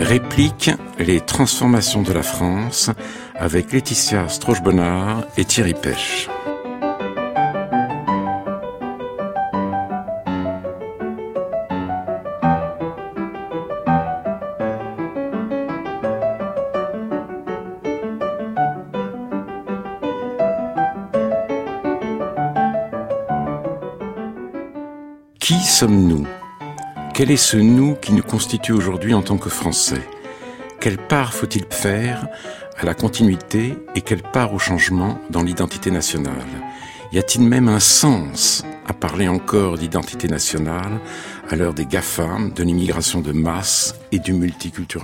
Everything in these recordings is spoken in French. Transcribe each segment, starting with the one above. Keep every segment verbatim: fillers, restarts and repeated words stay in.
Réplique les transformations de la France avec Laetitia Strauch-Bonnard et Thierry Pech. Qui sommes-nous ? Quel est ce nous qui nous constitue aujourd'hui en tant que Français ? Quelle part faut-il faire à la continuité et quelle part au changement dans l'identité nationale ? Y a-t-il même un sens à parler encore d'identité nationale à l'heure des GAFAM, de l'immigration de masse et du multiculturalisme ?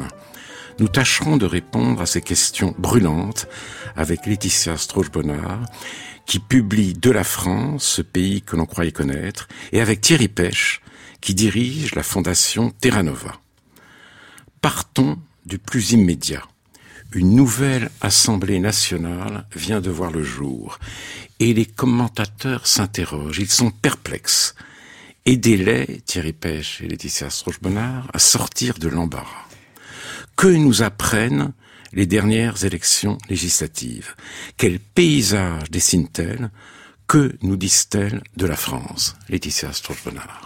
Nous tâcherons de répondre à ces questions brûlantes avec Laetitia Strauch-Bonnard, qui publie De la France, ce pays que l'on croyait connaître, et avec Thierry Pech, qui dirige la fondation Terra Nova. Partons du plus immédiat. Une nouvelle Assemblée nationale vient de voir le jour, et les commentateurs s'interrogent, ils sont perplexes. Aidez-les, Thierry Pech et Laetitia Strauch-Bonnard, à sortir de l'embarras. Que nous apprennent les dernières élections législatives ? Quel paysage dessinent-elles ? Que nous disent-elles de la France ? Laetitia Strauch-Bonnard.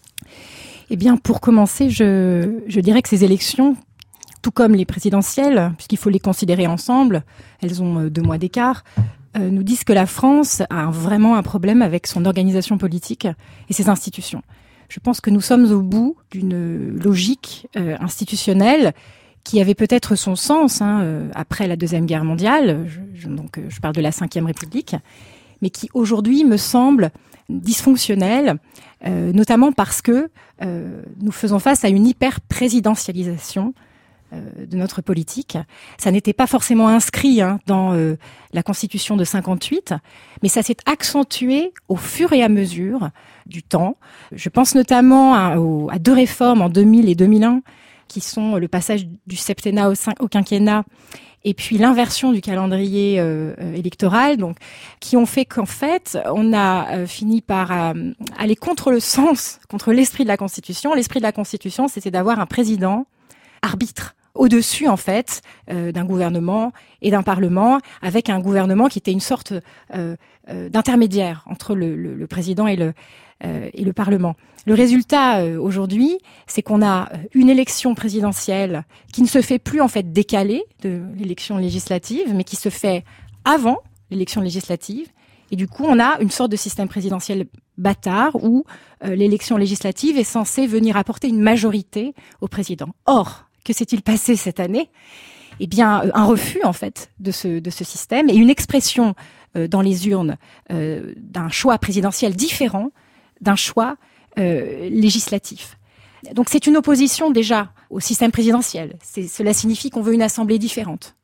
Eh bien, pour commencer, je, je dirais que ces élections, tout comme les présidentielles, puisqu'il faut les considérer ensemble, elles ont deux mois d'écart, euh, nous disent que la France a vraiment un problème avec son organisation politique et ses institutions. Je pense que nous sommes au bout d'une logique euh, institutionnelle qui avait peut-être son sens hein, euh, après la Deuxième Guerre mondiale, je, je, donc euh, je parle de la Cinquième République, mais qui aujourd'hui me semble dysfonctionnelle, euh, notamment parce que euh, nous faisons face à une hyper-présidentialisation euh, de notre politique. Ça n'était pas forcément inscrit hein, dans euh, la Constitution de cinquante-huit, mais ça s'est accentué au fur et à mesure du temps. Je pense notamment à, au, à deux réformes en deux mille et deux mille un, qui sont le passage du septennat au, au quinquennat et puis l'inversion du calendrier euh, électoral, donc qui ont fait qu'en fait, on a euh, fini par euh, aller contre le sens, contre l'esprit de la Constitution. L'esprit de la Constitution, c'était d'avoir un président arbitre au-dessus, en fait, euh, d'un gouvernement et d'un parlement, avec un gouvernement qui était une sorte euh, euh, d'intermédiaire entre le, le, le président et le, euh, et le parlement. Le résultat, euh, aujourd'hui, c'est qu'on a une élection présidentielle qui ne se fait plus, en fait, décalée de l'élection législative, mais qui se fait avant l'élection législative. Et du coup, on a une sorte de système présidentiel bâtard où euh, l'élection législative est censée venir apporter une majorité au président. Or, que s'est-il passé cette année ? Eh bien, un refus, en fait, de ce, de ce système et une expression euh, dans les urnes euh, d'un choix présidentiel différent d'un choix euh, législatif. Donc, c'est une opposition déjà au système présidentiel. C'est, cela signifie qu'on veut une assemblée différente.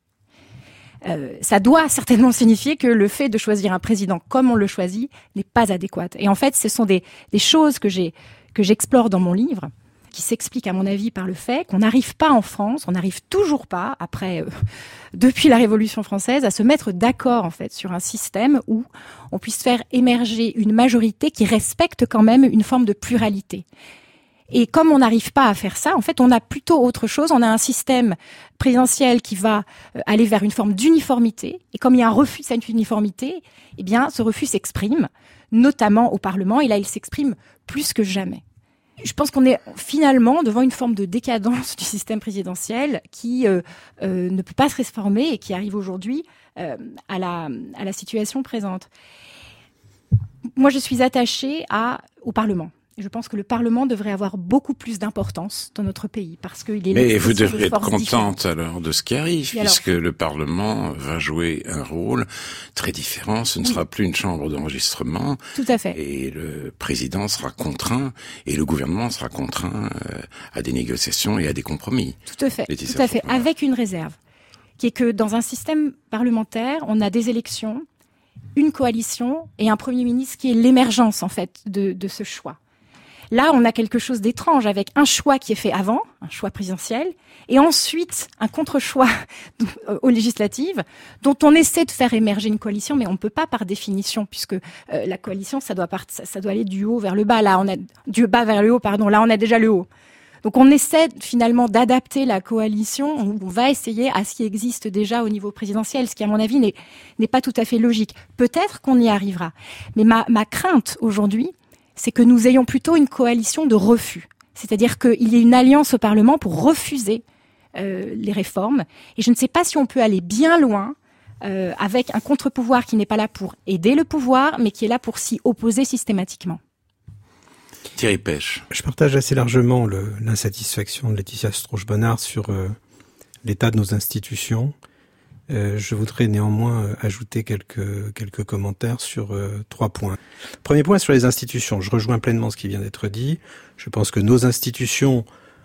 Euh, ça doit certainement signifier que le fait de choisir un président comme on le choisit n'est pas adéquat. Et en fait, ce sont des, des choses que j'ai, que j'explore dans mon livre, qui s'explique à mon avis par le fait qu'on n'arrive pas en France, on n'arrive toujours pas, après, euh, depuis la Révolution française, à se mettre d'accord en fait sur un système où on puisse faire émerger une majorité qui respecte quand même une forme de pluralité. Et comme on n'arrive pas à faire ça, en fait, on a plutôt autre chose. On a un système présidentiel qui va aller vers une forme d'uniformité. Et comme il y a un refus de cette uniformité, eh bien, ce refus s'exprime, notamment au Parlement. Et là, il s'exprime plus que jamais. Je pense qu'on est finalement devant une forme de décadence du système présidentiel qui euh, euh, ne peut pas se réformer et qui arrive aujourd'hui euh, à la, à la situation présente. Moi, je suis attachée à, au Parlement. Je pense que le Parlement devrait avoir beaucoup plus d'importance dans notre pays parce qu'il est. Mais vous devriez être contente alors de ce qui arrive, et puisque alors, le Parlement va jouer un rôle très différent. Ce ne oui. sera plus une chambre d'enregistrement. Tout à fait. Et le président sera contraint, et le gouvernement sera contraint euh, à des négociations et à des compromis. Tout à fait. Tout à fait. Avec une réserve, qui est que dans un système parlementaire, on a des élections, une coalition et un Premier ministre qui est l'émergence en fait de, de ce choix. Là, on a quelque chose d'étrange avec un choix qui est fait avant, un choix présidentiel, et ensuite un contre-choix aux législatives, dont on essaie de faire émerger une coalition, mais on ne peut pas par définition, puisque euh, la coalition, ça doit, part, ça, ça doit aller du haut vers le bas. Là, on a du bas vers le haut, pardon. Là, on a déjà le haut. Donc on essaie finalement d'adapter la coalition, on va essayer à ce qui existe déjà au niveau présidentiel, ce qui à mon avis n'est, n'est pas tout à fait logique. Peut-être qu'on y arrivera. Mais ma, ma crainte aujourd'hui, c'est que nous ayons plutôt une coalition de refus. C'est-à-dire qu'il y ait une alliance au Parlement pour refuser euh, les réformes. Et je ne sais pas si on peut aller bien loin euh, avec un contre-pouvoir qui n'est pas là pour aider le pouvoir, mais qui est là pour s'y opposer systématiquement. Thierry Pech. Je partage assez largement le, l'insatisfaction de Laetitia Strauch-Bonnard sur euh, l'état de nos institutions. Euh, je voudrais néanmoins euh, ajouter quelques quelques commentaires sur euh, trois points. Premier point sur les institutions. Je rejoins pleinement ce qui vient d'être dit. Je pense que nos institutions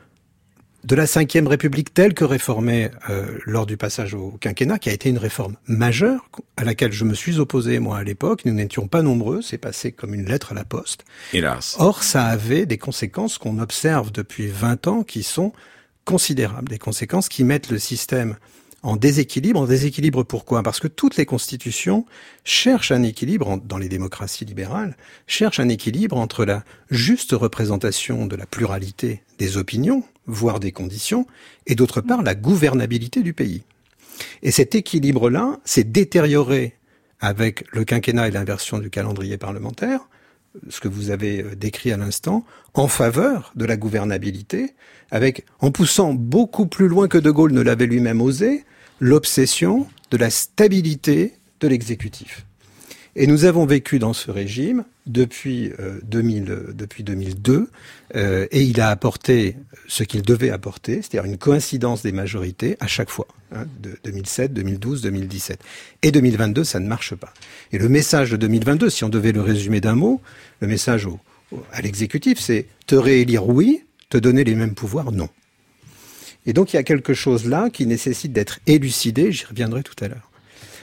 de la cinquième République telle que réformée euh, lors du passage au quinquennat, qui a été une réforme majeure à laquelle je me suis opposé moi à l'époque. Nous n'étions pas nombreux, c'est passé comme une lettre à la poste. Hélas. Or, ça avait des conséquences qu'on observe depuis vingt ans qui sont considérables, des conséquences qui mettent le système en déséquilibre. En déséquilibre pourquoi ? Parce que toutes les constitutions cherchent un équilibre, dans les démocraties libérales, cherchent un équilibre entre la juste représentation de la pluralité des opinions, voire des conditions, et d'autre part la gouvernabilité du pays. Et cet équilibre-là s'est détérioré avec le quinquennat et l'inversion du calendrier parlementaire, ce que vous avez décrit à l'instant, en faveur de la gouvernabilité, avec, en poussant beaucoup plus loin que De Gaulle ne l'avait lui-même osé, l'obsession de la stabilité de l'exécutif. Et nous avons vécu dans ce régime depuis euh, deux mille, depuis deux mille deux, euh, et il a apporté ce qu'il devait apporter, c'est-à-dire une coïncidence des majorités à chaque fois, hein, de deux mille sept, deux mille douze, deux mille dix-sept. Et deux mille vingt-deux, ça ne marche pas. Et le message de deux mille vingt-deux, si on devait le résumer d'un mot, le message au, au, à l'exécutif, c'est te réélire oui, te donner les mêmes pouvoirs non. Et donc il y a quelque chose là qui nécessite d'être élucidé, j'y reviendrai tout à l'heure.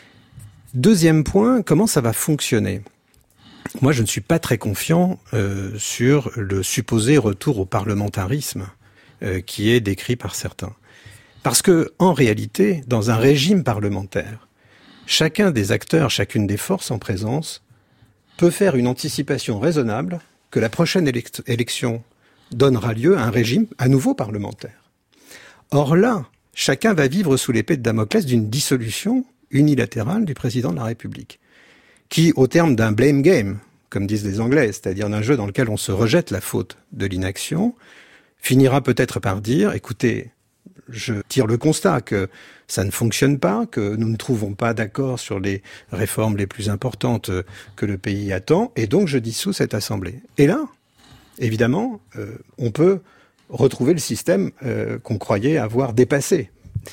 Deuxième point, comment ça va fonctionner ? Moi, je ne suis pas très confiant euh, sur le supposé retour au parlementarisme euh, qui est décrit par certains. Parce que, en réalité, dans un régime parlementaire, chacun des acteurs, chacune des forces en présence peut faire une anticipation raisonnable que la prochaine élect- élection donnera lieu à un régime à nouveau parlementaire. Or là, chacun va vivre sous l'épée de Damoclès d'une dissolution unilatérale du président de la République, qui, au terme d'un blame game, comme disent les Anglais, c'est-à-dire d'un jeu dans lequel on se rejette la faute de l'inaction, finira peut-être par dire, écoutez, je tire le constat que ça ne fonctionne pas, que nous ne trouvons pas d'accord sur les réformes les plus importantes que le pays attend, et donc je dissous cette Assemblée. Et là, évidemment, euh, on peut retrouver le système euh, qu'on croyait avoir dépassé.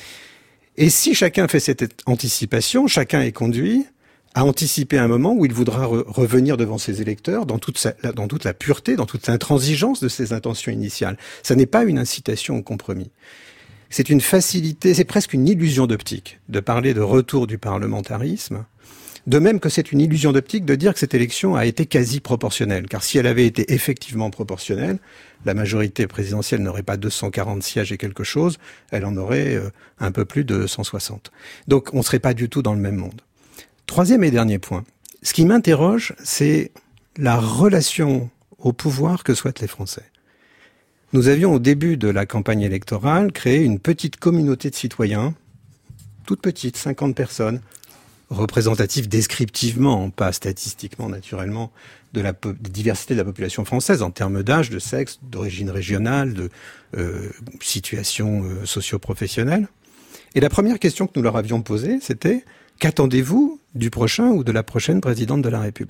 Et si chacun fait cette anticipation, chacun est conduit à anticiper un moment où il voudra re- revenir devant ses électeurs dans toute, sa, dans toute la pureté, dans toute l'intransigeance de ses intentions initiales. Ça n'est pas une incitation au compromis. C'est une facilité, c'est presque une illusion d'optique de parler de retour du parlementarisme, de même que c'est une illusion d'optique de dire que cette élection a été quasi proportionnelle. Car si elle avait été effectivement proportionnelle, la majorité présidentielle n'aurait pas deux cent quarante sièges et quelque chose, elle en aurait euh, un peu plus de cent soixante. Donc on ne serait pas du tout dans le même monde. Troisième et dernier point. Ce qui m'interroge, c'est la relation au pouvoir que souhaitent les Français. Nous avions au début de la campagne électorale créé une petite communauté de citoyens, toute petite, cinquante personnes, représentative descriptivement, pas statistiquement naturellement, de la po- de diversité de la population française en termes d'âge, de sexe, d'origine régionale, de euh, situation euh, socio-professionnelle. Et la première question que nous leur avions posée, c'était « Qu'attendez-vous du prochain ou de la prochaine présidente de la République ?»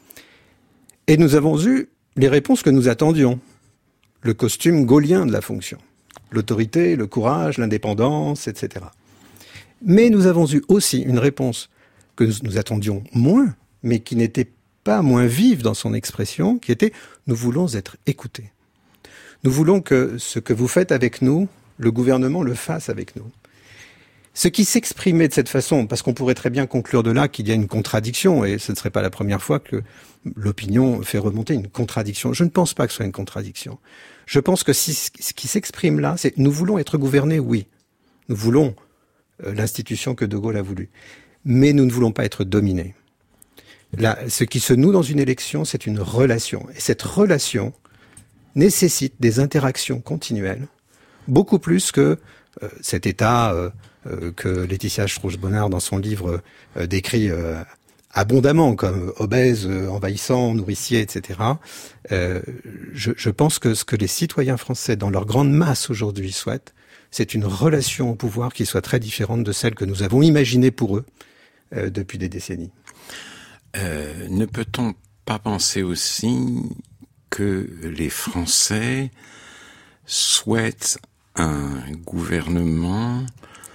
Et nous avons eu les réponses que nous attendions. Le costume gaulien de la fonction. L'autorité, le courage, l'indépendance, et cetera. Mais nous avons eu aussi une réponse que nous, nous attendions moins, mais qui n'était pas moins vive dans son expression, qui était « nous voulons être écoutés ». Nous voulons que ce que vous faites avec nous, le gouvernement le fasse avec nous. Ce qui s'exprimait de cette façon, parce qu'on pourrait très bien conclure de là qu'il y a une contradiction, et ce ne serait pas la première fois que l'opinion fait remonter une contradiction. Je ne pense pas que ce soit une contradiction. Je pense que si, ce qui s'exprime là, c'est « nous voulons être gouvernés, oui. Nous voulons euh, l'institution que De Gaulle a voulu. Mais nous ne voulons pas être dominés. » Là, ce qui se noue dans une élection, c'est une relation. Et cette relation nécessite des interactions continuelles, beaucoup plus que euh, cet état euh, euh, que Laetitia Strauss-Bonnard, dans son livre, euh, décrit euh, abondamment comme obèse, euh, envahissant, nourricier, et cetera. Euh, je, je pense que ce que les citoyens français, dans leur grande masse aujourd'hui, souhaitent, c'est une relation au pouvoir qui soit très différente de celle que nous avons imaginée pour eux euh, depuis des décennies. Euh, ne peut-on pas penser aussi que les Français souhaitent un gouvernement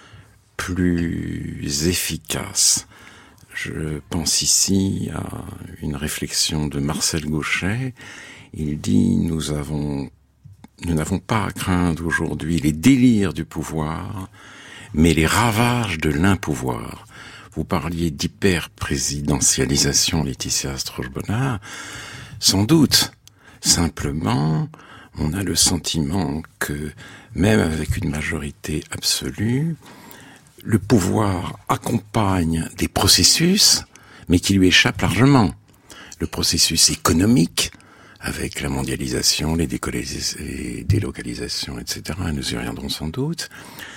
plus efficace? Je pense ici à une réflexion de Marcel Gauchet. Il dit « Nous avons, nous n'avons pas à craindre aujourd'hui les délires du pouvoir, mais les ravages de l'impouvoir. » Vous parliez d'hyper-présidentialisation, Laetitia Strauss-Bonnard. Sans doute. Simplement, on a le sentiment que, même avec une majorité absolue, le pouvoir accompagne des processus, mais qui lui échappent largement. Le processus économique, avec la mondialisation, les, les délocalisations, et cetera, nous y reviendrons sans doute,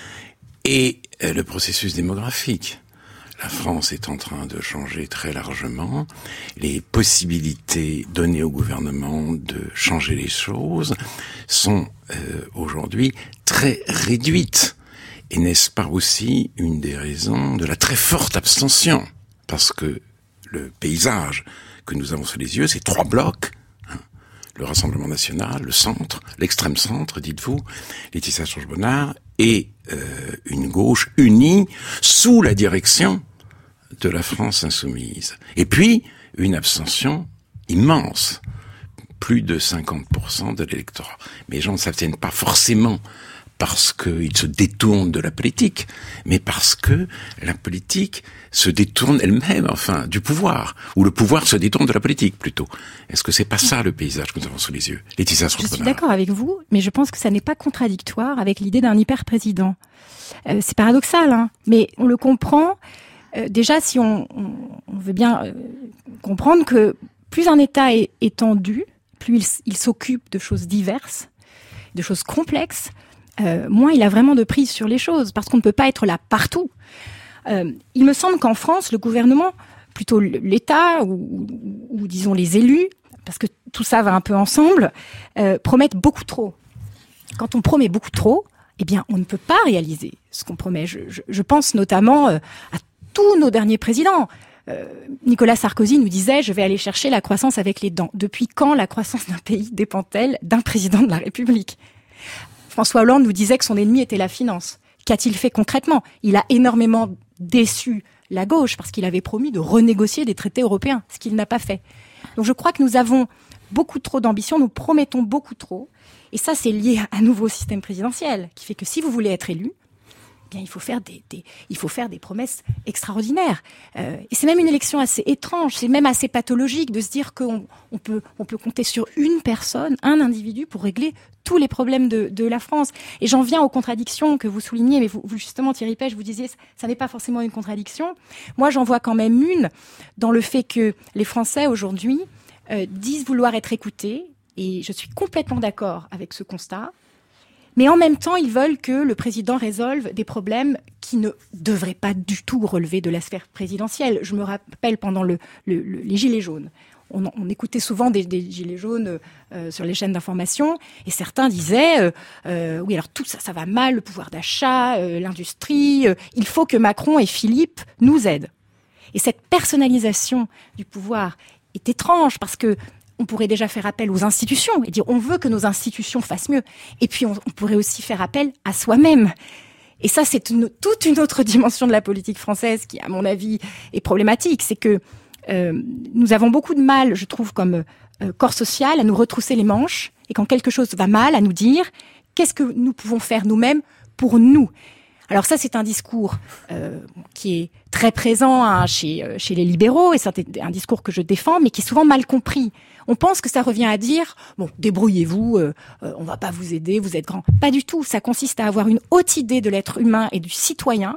et le processus démographique. La France est en train de changer très largement. Les possibilités données au gouvernement de changer les choses sont euh, aujourd'hui très réduites. Et n'est-ce pas aussi une des raisons de la très forte abstention? Parce que le paysage que nous avons sous les yeux, c'est trois blocs. Hein, le Rassemblement national, le centre, l'extrême centre, dites-vous, Laetitia Strauss-Bonnard, et euh, une gauche unie sous la direction de la France insoumise. Et puis, une abstention immense. Plus de cinquante pour cent de l'électorat. Mais les gens ne s'abstiennent pas forcément parce qu'ils se détournent de la politique, mais parce que la politique se détourne elle-même, enfin, du pouvoir. Ou le pouvoir se détourne de la politique, plutôt. Est-ce que c'est pas ça, le paysage que nous avons sous les yeux? Laetitia Strauss-Bonnard. Je suis d'accord avec vous, mais je pense que ça n'est pas contradictoire avec l'idée d'un hyper-président. Euh, c'est paradoxal, hein, mais on le comprend. Euh, déjà, si on, on, on veut bien euh, comprendre que plus un État est étendu, plus il, il s'occupe de choses diverses, de choses complexes, euh, moins il a vraiment de prise sur les choses, parce qu'on ne peut pas être là partout. Euh, il me semble qu'en France, le gouvernement, plutôt l'État, ou, ou, ou disons les élus, parce que tout ça va un peu ensemble, euh, promettent beaucoup trop. Quand on promet beaucoup trop, eh bien, on ne peut pas réaliser ce qu'on promet. Je, je, je pense notamment euh, à tous nos derniers présidents. Euh, Nicolas Sarkozy nous disait « Je vais aller chercher la croissance avec les dents ». Depuis quand la croissance d'un pays dépend-elle d'un président de la République ? François Hollande nous disait que son ennemi était la finance. Qu'a-t-il fait concrètement ? Il a énormément déçu la gauche parce qu'il avait promis de renégocier des traités européens, ce qu'il n'a pas fait. Donc je crois que nous avons beaucoup trop d'ambition, nous promettons beaucoup trop. Et ça, c'est lié à un nouveau système présidentiel qui fait que si vous voulez être élu, eh bien, il faut faire des, des, il faut faire des promesses extraordinaires. Euh, et c'est même une élection assez étrange, c'est même assez pathologique de se dire qu'on on peut, on peut compter sur une personne, un individu pour régler tous les problèmes de, de la France. Et j'en viens aux contradictions que vous soulignez, mais vous, vous justement, Thierry Pech, vous disiez, ça n'est pas forcément une contradiction. Moi, j'en vois quand même une dans le fait que les Français, aujourd'hui, euh, disent vouloir être écoutés, et je suis complètement d'accord avec ce constat. Mais en même temps, ils veulent que le président résolve des problèmes qui ne devraient pas du tout relever de la sphère présidentielle. Je me rappelle pendant le, le, le, les Gilets jaunes. On, on écoutait souvent des, des Gilets jaunes euh, sur les chaînes d'information et certains disaient euh, euh, oui, alors tout ça, ça va mal, le pouvoir d'achat, euh, l'industrie, euh, il faut que Macron et Philippe nous aident. Et cette personnalisation du pouvoir est étrange parce que on pourrait déjà faire appel aux institutions et dire on veut que nos institutions fassent mieux. Et puis on, on pourrait aussi faire appel à soi-même. Et ça, c'est une, toute une autre dimension de la politique française qui, à mon avis, est problématique. C'est que euh, nous avons beaucoup de mal, je trouve, comme euh, corps social, à nous retrousser les manches. Et quand quelque chose va mal, à nous dire qu'est-ce que nous pouvons faire nous-mêmes pour nous. Alors ça, c'est un discours euh, qui est très présent hein, chez, euh, chez les libéraux, et c'est un discours que je défends, mais qui est souvent mal compris. On pense que ça revient à dire « bon, débrouillez-vous, euh, euh, on va pas vous aider, vous êtes grand ». Pas du tout, ça consiste à avoir une haute idée de l'être humain et du citoyen,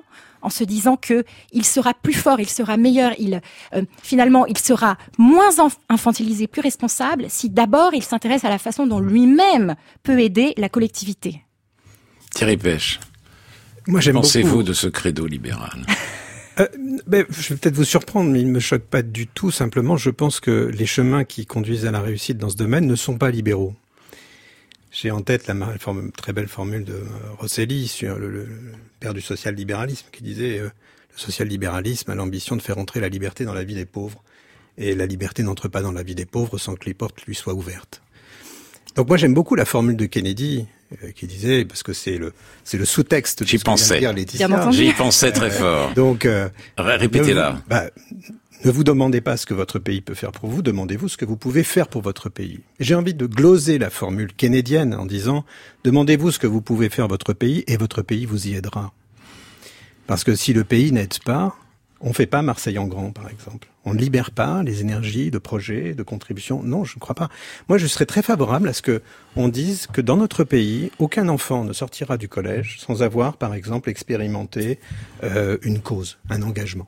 en se disant que il sera plus fort, il sera meilleur, il euh, finalement il sera moins enf- infantilisé, plus responsable si d'abord il s'intéresse à la façon dont lui-même peut aider la collectivité. Thierry Pêche, Moi, j'aime pensez-vous beaucoup. de ce credo libéral? Euh, ben, je vais peut-être vous surprendre, mais il ne me choque pas du tout. Simplement, je pense que les chemins qui conduisent à la réussite dans ce domaine ne sont pas libéraux. J'ai en tête la forme, très belle formule de Rosselli sur le, le, le père du social-libéralisme qui disait euh, le social-libéralisme a l'ambition de faire entrer la liberté dans la vie des pauvres. Et la liberté n'entre pas dans la vie des pauvres sans que les portes lui soient ouvertes. Donc moi, j'aime beaucoup la formule de Kennedy euh, qui disait, parce que c'est le, c'est le sous-texte de J'y ce que vient de pensais. dire Laetitia. Bien entendu. J'y pensais très fort. Donc, euh, Répétez-la. Ne vous, bah, ne vous demandez pas ce que votre pays peut faire pour vous, demandez-vous ce que vous pouvez faire pour votre pays. J'ai envie de gloser la formule kennedienne en disant, demandez-vous ce que vous pouvez faire votre pays et votre pays vous y aidera. Parce que si le pays n'aide pas, on ne fait pas Marseille en grand, par exemple. On ne libère pas les énergies de projets, de contributions. Non, je ne crois pas. Moi, je serais très favorable à ce que on dise que dans notre pays, aucun enfant ne sortira du collège sans avoir, par exemple, expérimenté euh, une cause, un engagement.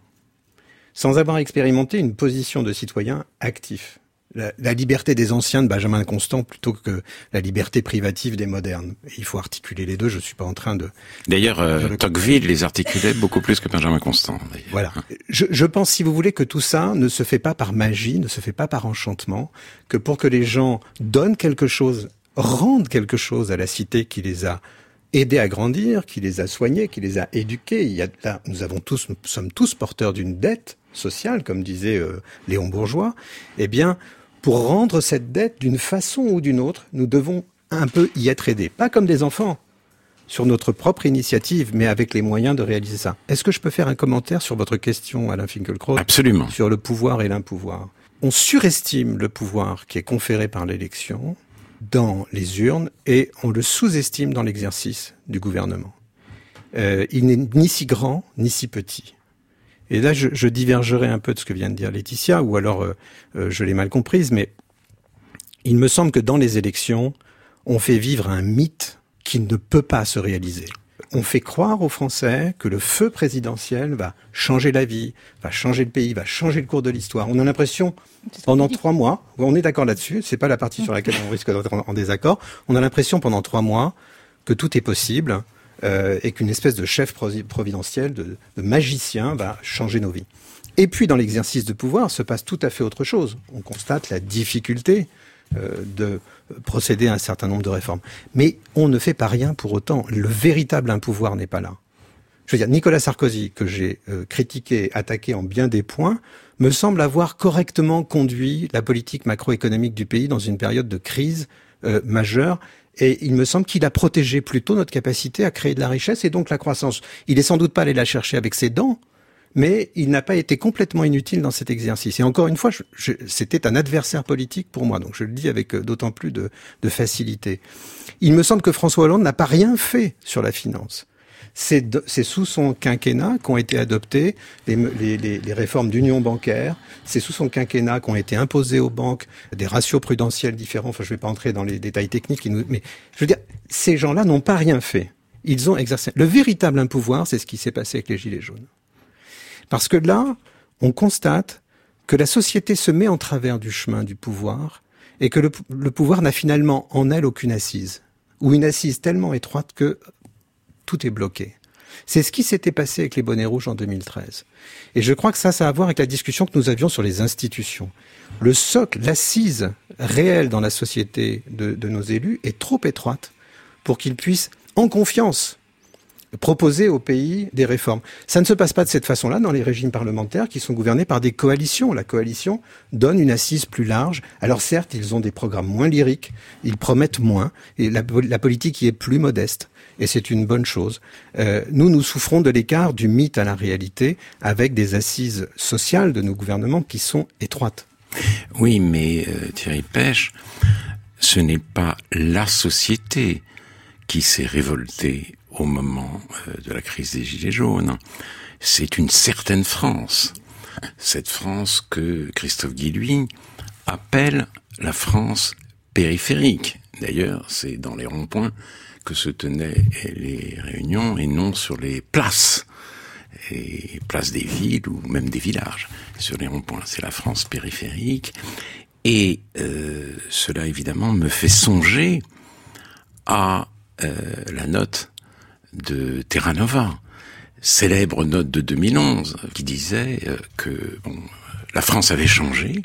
Sans avoir expérimenté une position de citoyen actif. La, la liberté des anciens de Benjamin Constant plutôt que la liberté privative des modernes. Et il faut articuler les deux, je suis pas en train de... D'ailleurs, euh, Tocqueville les articulait beaucoup plus que Benjamin Constant. D'ailleurs. Voilà. Je, je pense, si vous voulez, que tout ça ne se fait pas par magie, ne se fait pas par enchantement, que pour que les gens donnent quelque chose, rendent quelque chose à la cité qui les a aidés à grandir, qui les a soignés, qui les a éduqués. Il y a, là, nous avons tous, nous sommes tous porteurs d'une dette sociale, comme disait euh, Léon Bourgeois. Eh bien, pour rendre cette dette d'une façon ou d'une autre, nous devons un peu y être aidés. Pas comme des enfants, sur notre propre initiative, mais avec les moyens de réaliser ça. Est-ce que je peux faire un commentaire sur votre question, Alain Finkielkraut ? Absolument. Sur le pouvoir et l'impouvoir. On surestime le pouvoir qui est conféré par l'élection dans les urnes et on le sous-estime dans l'exercice du gouvernement. Euh, il n'est ni si grand, ni si petit. Et là, je, je divergerai un peu de ce que vient de dire Laetitia, ou alors euh, euh, je l'ai mal comprise, mais il me semble que dans les élections, on fait vivre un mythe qui ne peut pas se réaliser. On fait croire aux Français que le feu présidentiel va changer la vie, va changer le pays, va changer le cours de l'histoire. On a l'impression, pendant trois mois, on est d'accord là-dessus, c'est pas la partie sur laquelle on risque d'être en, en désaccord, on a l'impression pendant trois mois que tout est possible, Euh, et qu'une espèce de chef providentiel, de, de magicien va changer nos vies. Et puis dans l'exercice de pouvoir se passe tout à fait autre chose. On constate la difficulté euh, de procéder à un certain nombre de réformes. Mais on ne fait pas rien pour autant. Le véritable impouvoir n'est pas là. Je veux dire, Nicolas Sarkozy, que j'ai euh, critiqué, attaqué en bien des points, me semble avoir correctement conduit la politique macroéconomique du pays dans une période de crise euh, majeure. Et il me semble qu'il a protégé plutôt notre capacité à créer de la richesse et donc la croissance. Il est sans doute pas allé la chercher avec ses dents, mais il n'a pas été complètement inutile dans cet exercice. Et encore une fois, je, je, c'était un adversaire politique pour moi, donc je le dis avec d'autant plus de, de facilité. Il me semble que François Hollande n'a pas rien fait sur la finance. C'est, de, c'est sous son quinquennat qu'ont été adoptées les, les, les, les réformes d'union bancaire. C'est sous son quinquennat qu'ont été imposées aux banques des ratios prudentiels différents. Enfin, je ne vais pas entrer dans les détails techniques. Mais je veux dire, ces gens-là n'ont pas rien fait. Ils ont exercé. Le véritable impouvoir, c'est ce qui s'est passé avec les Gilets jaunes. Parce que là, on constate que la société se met en travers du chemin du pouvoir et que le, le pouvoir n'a finalement en elle aucune assise. Ou une assise tellement étroite que tout est bloqué. C'est ce qui s'était passé avec les bonnets rouges en deux mille treize. Et je crois que ça, ça a à voir avec la discussion que nous avions sur les institutions. Le socle, l'assise réelle dans la société de, de nos élus est trop étroite pour qu'ils puissent, en confiance, proposer au pays des réformes. Ça ne se passe pas de cette façon-là dans les régimes parlementaires qui sont gouvernés par des coalitions. La coalition donne une assise plus large. Alors certes, ils ont des programmes moins lyriques, ils promettent moins, et la, la politique y est plus modeste. Et c'est une bonne chose. Euh, nous, nous souffrons de l'écart du mythe à la réalité avec des assises sociales de nos gouvernements qui sont étroites. Oui, mais euh, Thierry Pêche, ce n'est pas la société qui s'est révoltée au moment euh, de la crise des Gilets jaunes. C'est une certaine France. Cette France que Christophe Guilluy appelle la France périphérique. D'ailleurs, c'est dans les ronds-points que se tenaient les réunions et non sur les places. et place des villes ou même des villages sur les ronds-points. C'est la France périphérique. Et euh, cela, évidemment, me fait songer à euh, la note de Terra Nova, célèbre note de deux mille onze, qui disait euh, que bon, la France avait changé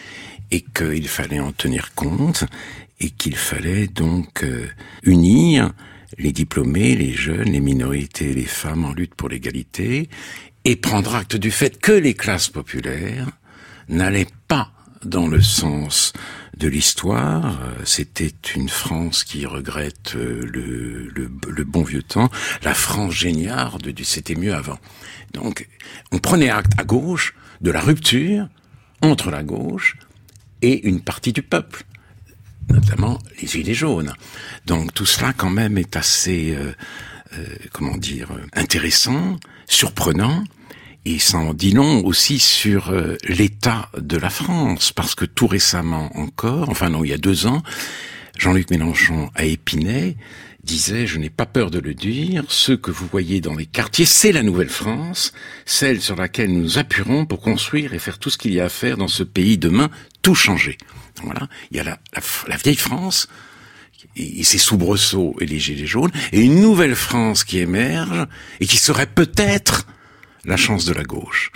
et qu'il fallait en tenir compte et qu'il fallait donc euh, unir les diplômés, les jeunes, les minorités et les femmes en lutte pour l'égalité et prendre acte du fait que les classes populaires n'allaient pas dans le sens de l'histoire. C'était une France qui regrette le, le, le bon vieux temps, la France géniarde du c'était mieux avant. Donc, on prenait acte à gauche de la rupture entre la gauche et une partie du peuple, notamment les Gilets jaunes. Donc tout cela quand même est assez, euh, euh, comment dire, intéressant, surprenant, et ça en dit long aussi sur euh, l'état de la France, parce que tout récemment encore, enfin non, il y a deux ans, Jean-Luc Mélenchon à Épinay disait, je n'ai pas peur de le dire, ce que vous voyez dans les quartiers, c'est la nouvelle France, celle sur laquelle nous nous appuierons pour construire et faire tout ce qu'il y a à faire dans ce pays demain, tout changer. Voilà, il y a la, la, la vieille France et, et ses soubresauts et les gilets jaunes, et une nouvelle France qui émerge et qui serait peut-être la chance de la gauche.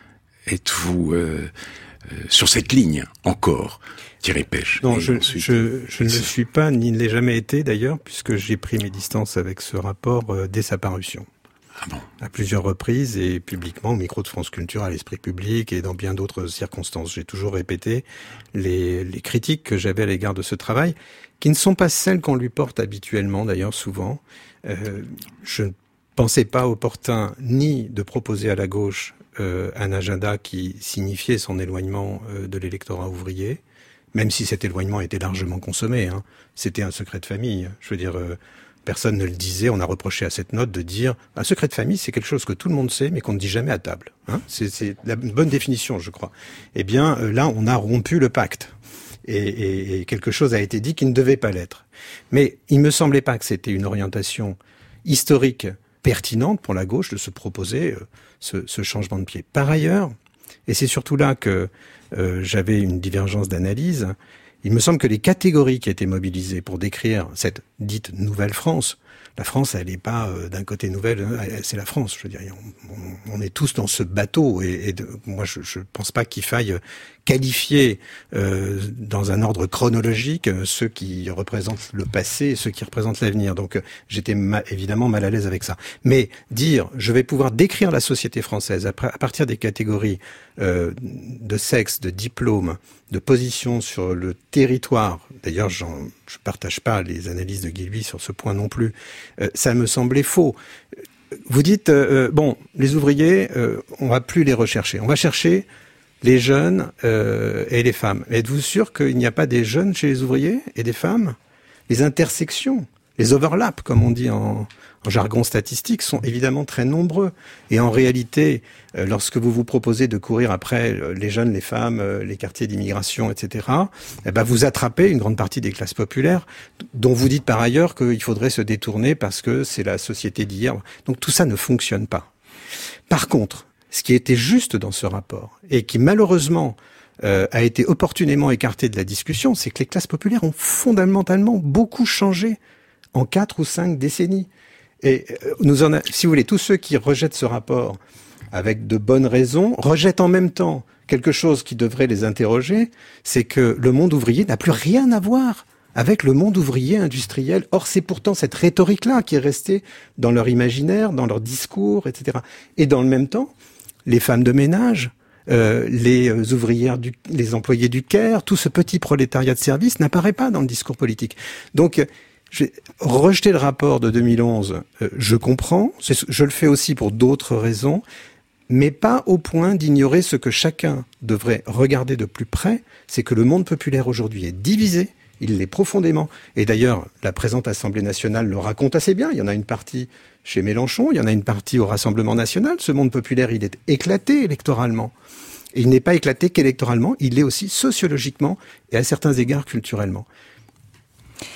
Êtes-vous euh, euh, sur cette ligne encore, Thierry Pech? Non, je, ensuite, je, je ne le suis pas, ni ne l'ai jamais été d'ailleurs, puisque j'ai pris mes distances avec ce rapport euh, dès sa parution. Ah bon. À plusieurs reprises et publiquement au micro de France Culture, à l'Esprit Public et dans bien d'autres circonstances. J'ai toujours répété les, les critiques que j'avais à l'égard de ce travail, qui ne sont pas celles qu'on lui porte habituellement d'ailleurs souvent. Euh, je ne pensais pas opportun ni de proposer à la gauche euh, un agenda qui signifiait son éloignement euh, de l'électorat ouvrier, même si cet éloignement était largement consommé. Hein. C'était un secret de famille. Je veux dire... Euh, Personne ne le disait, on a reproché à cette note de dire un secret de famille, c'est quelque chose que tout le monde sait, mais qu'on ne dit jamais à table. Hein, c'est, c'est la bonne définition, je crois. Eh bien, euh, là, on a rompu le pacte. Et, et, et quelque chose a été dit qui ne devait pas l'être. Mais il me semblait pas que c'était une orientation historique pertinente pour la gauche de se proposer euh, ce, ce changement de pied. Par ailleurs, et c'est surtout là que euh, j'avais une divergence d'analyse, il me semble que les catégories qui étaient mobilisées pour décrire cette dite nouvelle France, la France, elle n'est pas euh, d'un côté nouvelle, c'est la France. Je veux dire, on, on est tous dans ce bateau, et, et de, moi, je ne pense pas qu'il faille qualifier euh, dans un ordre chronologique ceux qui représentent le passé et ceux qui représentent l'avenir. Donc, j'étais ma, évidemment mal à l'aise avec ça. Mais dire, je vais pouvoir décrire la société française à, à partir des catégories euh, de sexe, de diplôme, de position sur le territoire. D'ailleurs, j'en, je partage pas les analyses de Guilby sur ce point non plus. Euh, ça me semblait faux. Vous dites, euh, bon, les ouvriers, euh, on va plus les rechercher. On va chercher les jeunes euh, et les femmes. Êtes-vous sûr qu'il n'y a pas des jeunes chez les ouvriers et des femmes? Les intersections, les overlaps, comme on dit en, en jargon statistique, sont évidemment très nombreux. Et en réalité, euh, lorsque vous vous proposez de courir après euh, les jeunes, les femmes, euh, les quartiers d'immigration, et cetera, eh ben vous attrapez une grande partie des classes populaires, dont vous dites par ailleurs qu'il faudrait se détourner parce que c'est la société d'hier. Donc tout ça ne fonctionne pas. Par contre, ce qui était juste dans ce rapport, et qui malheureusement euh, a été opportunément écarté de la discussion, c'est que les classes populaires ont fondamentalement beaucoup changé en quatre ou cinq décennies. Et euh, nous en a, si vous voulez, tous ceux qui rejettent ce rapport avec de bonnes raisons, rejettent en même temps quelque chose qui devrait les interroger, c'est que le monde ouvrier n'a plus rien à voir avec le monde ouvrier industriel. Or, c'est pourtant cette rhétorique-là qui est restée dans leur imaginaire, dans leur discours, et cetera. Et dans le même temps, les femmes de ménage, euh, les ouvrières, du, les employés du Caire, tout ce petit prolétariat de service n'apparaît pas dans le discours politique. Donc, j'ai rejeté le rapport de deux mille onze, euh, je comprends, je le fais aussi pour d'autres raisons, mais pas au point d'ignorer ce que chacun devrait regarder de plus près, c'est que le monde populaire aujourd'hui est divisé, il l'est profondément. Et d'ailleurs, la présente Assemblée nationale le raconte assez bien. Il y en a une partie chez Mélenchon, il y en a une partie au Rassemblement national. Ce monde populaire, il est éclaté électoralement. Et il n'est pas éclaté qu'électoralement, il l'est aussi sociologiquement et à certains égards culturellement.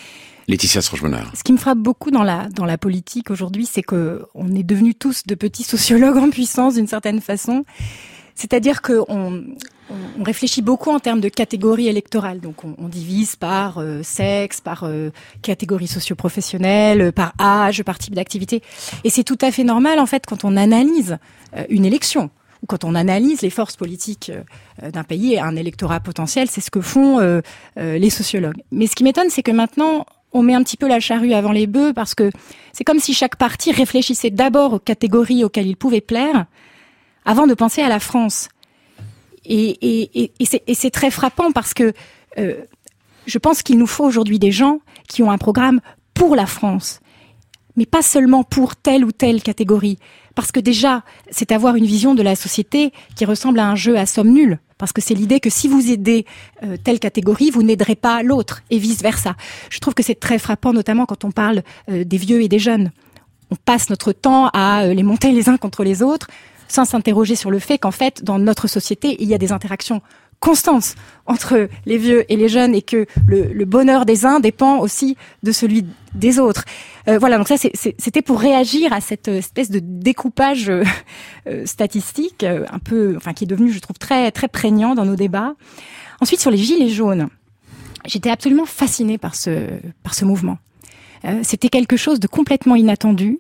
Laetitia Sroche-Bonnard. Ce qui me frappe beaucoup dans la dans la politique aujourd'hui, c'est que on est devenus tous de petits sociologues en puissance d'une certaine façon. C'est-à-dire que on, on réfléchit beaucoup en termes de catégories électorales. Donc on, on divise par euh, sexe, par euh, catégorie socio-professionnelle, par âge, par type d'activité. Et c'est tout à fait normal en fait quand on analyse euh, une élection ou quand on analyse les forces politiques euh, d'un pays et un électorat potentiel. C'est ce que font euh, euh, les sociologues. Mais ce qui m'étonne, c'est que maintenant on met un petit peu la charrue avant les bœufs parce que c'est comme si chaque parti réfléchissait d'abord aux catégories auxquelles il pouvait plaire avant de penser à la France. Et, et, et, et, c'est, et c'est très frappant parce que euh, je pense qu'il nous faut aujourd'hui des gens qui ont un programme pour la France, mais pas seulement pour telle ou telle catégorie. Parce que déjà, c'est avoir une vision de la société qui ressemble à un jeu à somme nulle. Parce que c'est l'idée que si vous aidez euh, telle catégorie, vous n'aiderez pas l'autre, et vice-versa. Je trouve que c'est très frappant, notamment quand on parle euh, des vieux et des jeunes. On passe notre temps à euh, les monter les uns contre les autres, sans s'interroger sur le fait qu'en fait, dans notre société, il y a des interactions constantes entre les vieux et les jeunes et que le, le bonheur des uns dépend aussi de celui des autres. Euh, voilà, donc ça, c'est, c'est, c'était pour réagir à cette espèce de découpage euh, euh, statistique, euh, un peu, enfin, qui est devenu, je trouve, très, très prégnant dans nos débats. Ensuite, sur les gilets jaunes, j'étais absolument fascinée par ce, par ce mouvement. Euh, c'était quelque chose de complètement inattendu.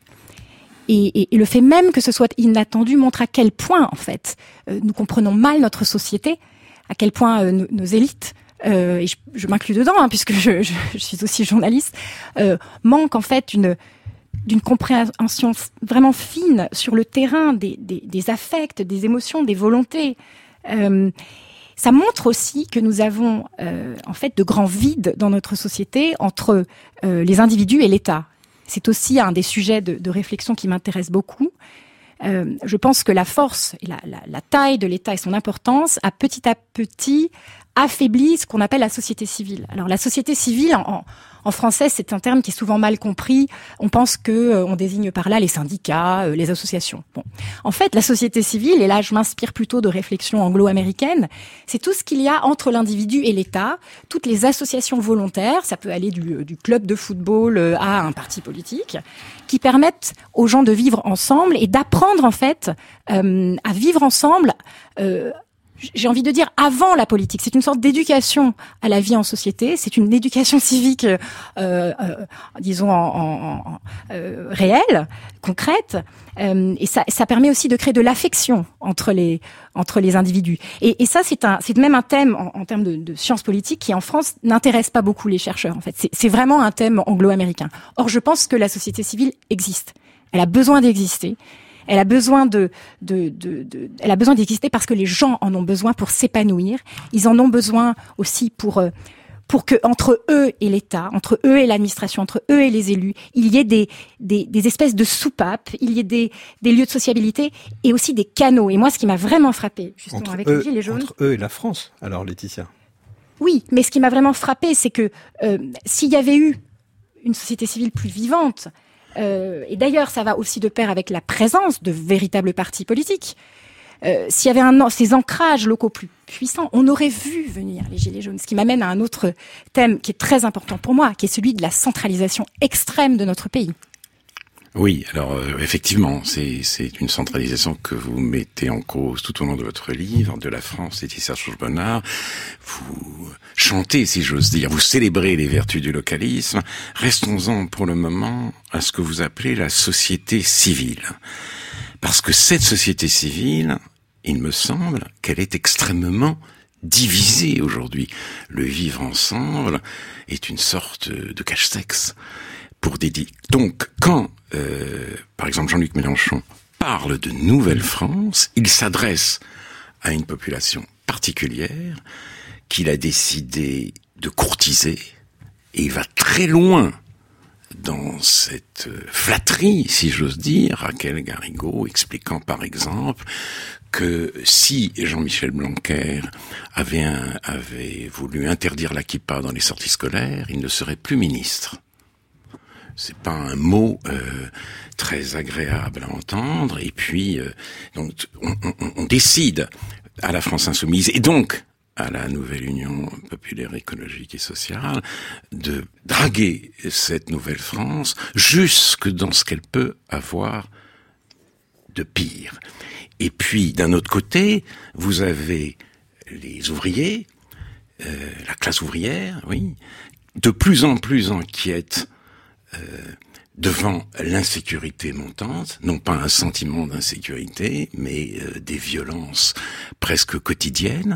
Et, et, et le fait même que ce soit inattendu montre à quel point, en fait, euh, nous comprenons mal notre société, à quel point euh, nos, nos élites, euh, et je, je m'inclus dedans, hein, puisque je, je, je suis aussi journaliste, euh, manquent en fait une, d'une compréhension vraiment fine sur le terrain des, des, des affects, des émotions, des volontés. Euh, ça montre aussi que nous avons euh, en fait de grands vides dans notre société entre euh, les individus et l'État. C'est aussi un des sujets de, de réflexion qui m'intéresse beaucoup. Euh, je pense que la force et la, la, la taille de l'État et son importance a petit à petit affaibli ce qu'on appelle la société civile. Alors la société civile, en, en, en français, c'est un terme qui est souvent mal compris. On pense que euh, on désigne par là les syndicats, euh, les associations. Bon, en fait, la société civile, et là je m'inspire plutôt de réflexions anglo-américaines, c'est tout ce qu'il y a entre l'individu et l'État, toutes les associations volontaires, ça peut aller du, du club de football à un parti politique, qui permettent aux gens de vivre ensemble et d'apprendre en fait euh, à vivre ensemble. Euh, J'ai envie de dire avant la politique. C'est une sorte d'éducation à la vie en société. C'est une éducation civique, euh, euh, disons, en, en, en, euh, réelle, concrète. Euh, et ça, ça permet aussi de créer de l'affection entre les entre les individus. Et, et ça, c'est un, c'est même un thème en, en termes de, de sciences politiques qui, en France, n'intéresse pas beaucoup les chercheurs. En fait, c'est, c'est vraiment un thème anglo-américain. Or, je pense que la société civile existe. Elle a besoin d'exister. Elle a besoin de, de, de, de, elle a besoin d'exister parce que les gens en ont besoin pour s'épanouir. Ils en ont besoin aussi pour, pour que entre eux et l'État, entre eux et l'administration, entre eux et les élus, il y ait des, des, des espèces de soupapes, il y ait des, des lieux de sociabilité et aussi des canaux. Et moi, ce qui m'a vraiment frappé, justement, entre avec eux, les Gilets jaunes. Entre eux et la France, alors, Laetitia. Oui, mais ce qui m'a vraiment frappé, c'est que euh, s'il y avait eu une société civile plus vivante, Euh, et d'ailleurs, ça va aussi de pair avec la présence de véritables partis politiques. Euh, s'il y avait un, ces ancrages locaux plus puissants, on aurait vu venir les Gilets jaunes. Ce qui m'amène à un autre thème qui est très important pour moi, qui est celui de la centralisation extrême de notre pays. Oui, alors euh, effectivement, c'est c'est une centralisation que vous mettez en cause tout au long de votre livre, de la France, Laetitia Sroche-Bonnard. Vous chantez, si j'ose dire, vous célébrez les vertus du localisme. Restons-en pour le moment à ce que vous appelez la société civile. Parce que cette société civile, il me semble qu'elle est extrêmement divisée aujourd'hui. Le vivre ensemble est une sorte de cache-sexe. Pour des dits. Donc, quand, euh, par exemple, Jean-Luc Mélenchon parle de Nouvelle-France, il s'adresse à une population particulière qu'il a décidé de courtiser, et il va très loin dans cette flatterie, si j'ose dire, Raquel Garrigo, expliquant par exemple que si Jean-Michel Blanquer avait, un, avait voulu interdire la kippa dans les sorties scolaires, il ne serait plus ministre. C'est pas un mot euh, très agréable à entendre. Et puis, euh, donc, on, on, on décide à la France insoumise et donc à la nouvelle Union populaire écologique et sociale de draguer cette nouvelle France jusque dans ce qu'elle peut avoir de pire. Et puis, d'un autre côté, vous avez les ouvriers, euh, la classe ouvrière, oui, de plus en plus inquiète euh, devant l'insécurité montante, non pas un sentiment d'insécurité, mais euh, des violences presque quotidiennes.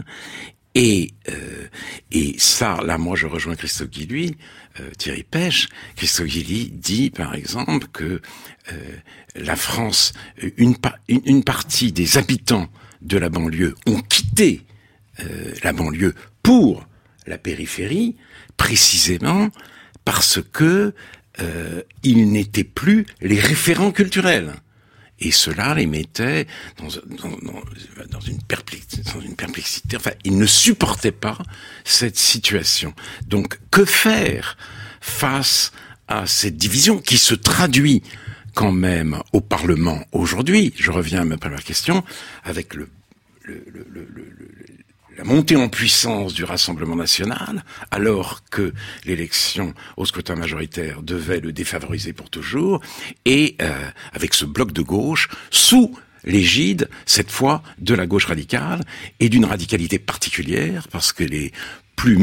Et euh, et ça, là, moi, je rejoins Christophe Guilluy, euh, Thierry Pech. Christophe Guilluy dit, par exemple, que euh, la France, une, pa- une, une partie des habitants de la banlieue ont quitté euh, la banlieue pour la périphérie, précisément parce que euh, ils n'étaient plus les référents culturels. Et cela les mettait dans, dans, dans, dans, une perplexité, dans une perplexité. Enfin, ils ne supportaient pas cette situation. Donc, que faire face à cette division qui se traduit quand même au Parlement aujourd'hui? Je reviens à ma première question, avec le, le, le, le, le, le la montée en puissance du Rassemblement national, alors que l'élection au scrutin majoritaire devait le défavoriser pour toujours, et euh, avec ce bloc de gauche, sous l'égide, cette fois, de la gauche radicale, et d'une radicalité particulière, parce qu'elle est plus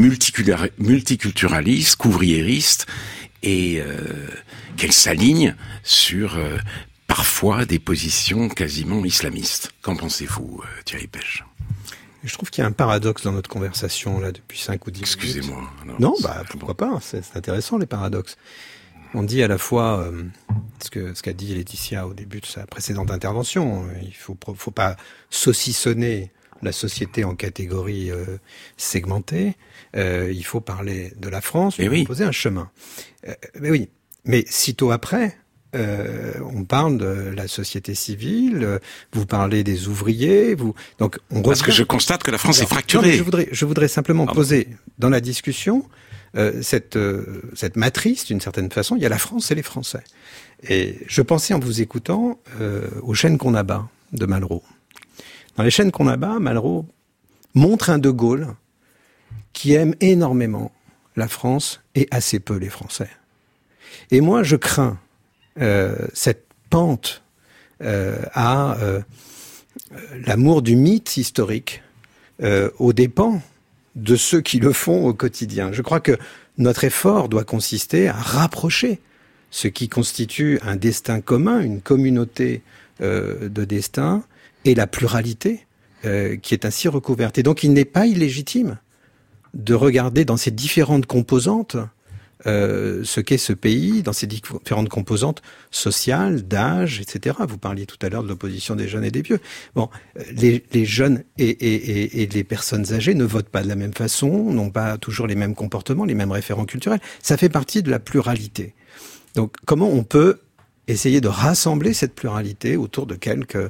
multiculturaliste, qu'ouvriériste, et euh, qu'elle s'aligne sur euh, parfois des positions quasiment islamistes. Qu'en pensez-vous, euh, Thierry Pech ? Je trouve qu'il y a un paradoxe dans notre conversation là depuis cinq ou dix minutes. Excusez-moi. Alors, non, bah pourquoi pas. C'est, c'est intéressant les paradoxes. On dit à la fois euh, ce que ce qu'a dit Laetitia au début de sa précédente intervention. Il faut faut pas saucissonner la société en catégories euh, segmentées. Euh, il faut parler de la France, lui oui. proposer un chemin. Euh, mais oui. Mais sitôt après. Euh, on parle de la société civile, vous parlez des ouvriers, vous donc on parce revient... que je constate que la France Alors, est fracturée. Non, je voudrais, je voudrais simplement Pardon. poser dans la discussion euh, cette euh, cette matrice d'une certaine façon. Il y a la France et les Français. Et je pensais en vous écoutant euh, aux chaînes qu'on abat de Malraux. Dans les chaînes qu'on abat, Malraux montre un De Gaulle qui aime énormément la France et assez peu les Français. Et moi, je crains Euh, cette pente euh, à euh, l'amour du mythe historique euh, aux dépens de ceux qui le font au quotidien. Je crois que notre effort doit consister à rapprocher ce qui constitue un destin commun, une communauté euh, de destin, et la pluralité euh, qui est ainsi recouverte. Et donc il n'est pas illégitime de regarder dans ces différentes composantes Euh, ce qu'est ce pays, dans ses différentes composantes sociales, d'âge, et cetera. Vous parliez tout à l'heure de l'opposition des jeunes et des vieux. Bon, les, les jeunes et, et, et, et les personnes âgées ne votent pas de la même façon, n'ont pas toujours les mêmes comportements, les mêmes référents culturels. Ça fait partie de la pluralité. Donc, comment on peut essayer de rassembler cette pluralité autour de quelques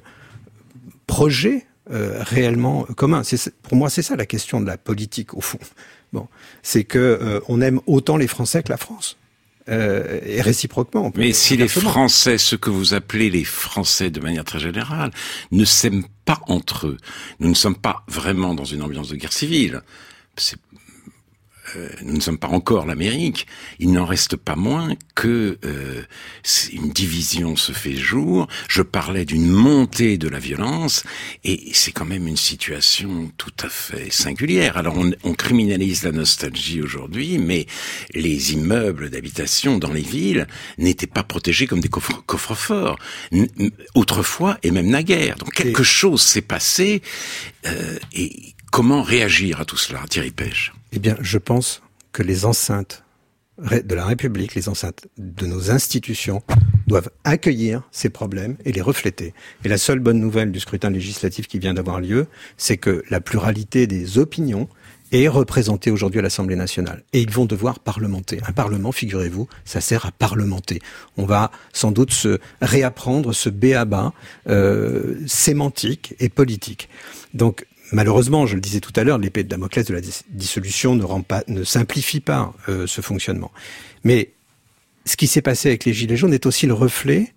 projets euh, réellement communs? C'est, pour moi, c'est ça la question de la politique, au fond. Bon, c'est que euh, on aime autant les Français que la France, euh, et réciproquement. Mais si les Français, ce que vous appelez les Français de manière très générale, ne s'aiment pas entre eux, nous ne sommes pas vraiment dans une ambiance de guerre civile. C'est Euh, nous ne sommes pas encore l'Amérique, il n'en reste pas moins que euh, une division se fait jour. Je parlais d'une montée de la violence, et c'est quand même une situation tout à fait singulière. Alors on, on criminalise la nostalgie aujourd'hui, mais les immeubles d'habitation dans les villes n'étaient pas protégés comme des coffres, coffres-forts, N- autrefois et même naguère. Donc quelque et... chose s'est passé, euh, et comment réagir à tout cela, Thierry Pech? Eh bien, je pense que les enceintes de la République, les enceintes de nos institutions doivent accueillir ces problèmes et les refléter. Et la seule bonne nouvelle du scrutin législatif qui vient d'avoir lieu, c'est que la pluralité des opinions est représentée aujourd'hui à l'Assemblée nationale. Et ils vont devoir parlementer. Un parlement, figurez-vous, ça sert à parlementer. On va sans doute se réapprendre ce b.a.-ba euh, sémantique et politique. Donc, malheureusement, je le disais tout à l'heure, l'épée de Damoclès de la dissolution ne rend pas, ne simplifie pas euh, ce fonctionnement. Mais ce qui s'est passé avec les Gilets jaunes est aussi le reflet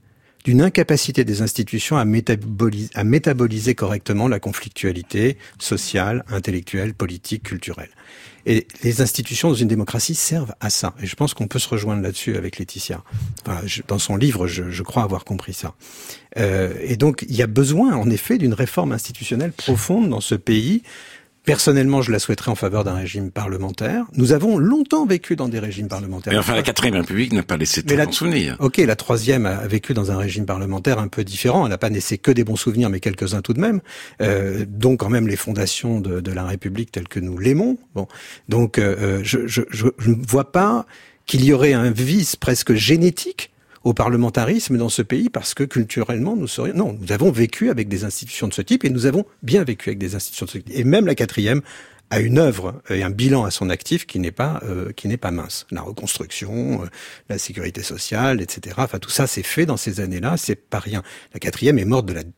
d'une incapacité des institutions à métaboliser, à métaboliser correctement la conflictualité sociale, intellectuelle, politique, culturelle. Et les institutions dans une démocratie servent à ça. Et je pense qu'on peut se rejoindre là-dessus avec Laetitia. Enfin, je, dans son livre, je, je crois avoir compris ça. Euh, et donc, il y a besoin, en effet, d'une réforme institutionnelle profonde dans ce pays. Personnellement, je la souhaiterais en faveur d'un régime parlementaire. Nous avons longtemps vécu dans des régimes parlementaires. Mais enfin, la quatrième République n'a pas laissé de bons souvenirs. Ok, la troisième a vécu dans un régime parlementaire un peu différent. Elle n'a pas laissé que des bons souvenirs, mais quelques-uns tout de même. Euh, donc, quand même, les fondations de, de la République telles que nous l'aimons. Bon, donc, euh, je, je, je, je ne vois pas qu'il y aurait un vice presque génétique au parlementarisme dans ce pays parce que culturellement nous serions... Non, nous avons vécu avec des institutions de ce type et nous avons bien vécu avec des institutions de ce type. Et même la quatrième a une œuvre et un bilan à son actif qui n'est pas euh, qui n'est pas mince. La reconstruction, euh, la sécurité sociale, et cetera. Enfin, tout ça s'est fait dans ces années-là, c'est pas rien. La quatrième est morte de la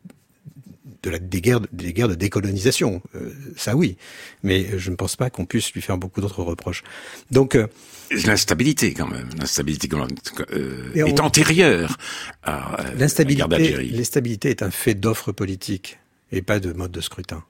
de la des guerres des guerres de décolonisation, euh, ça oui, mais je ne pense pas qu'on puisse lui faire beaucoup d'autres reproches. Donc euh, l'instabilité quand même, l'instabilité euh, est on, antérieure à, à l'instabilité. la guerre d'Algérie. L'instabilité est un fait d'offre politique et pas de mode de scrutin.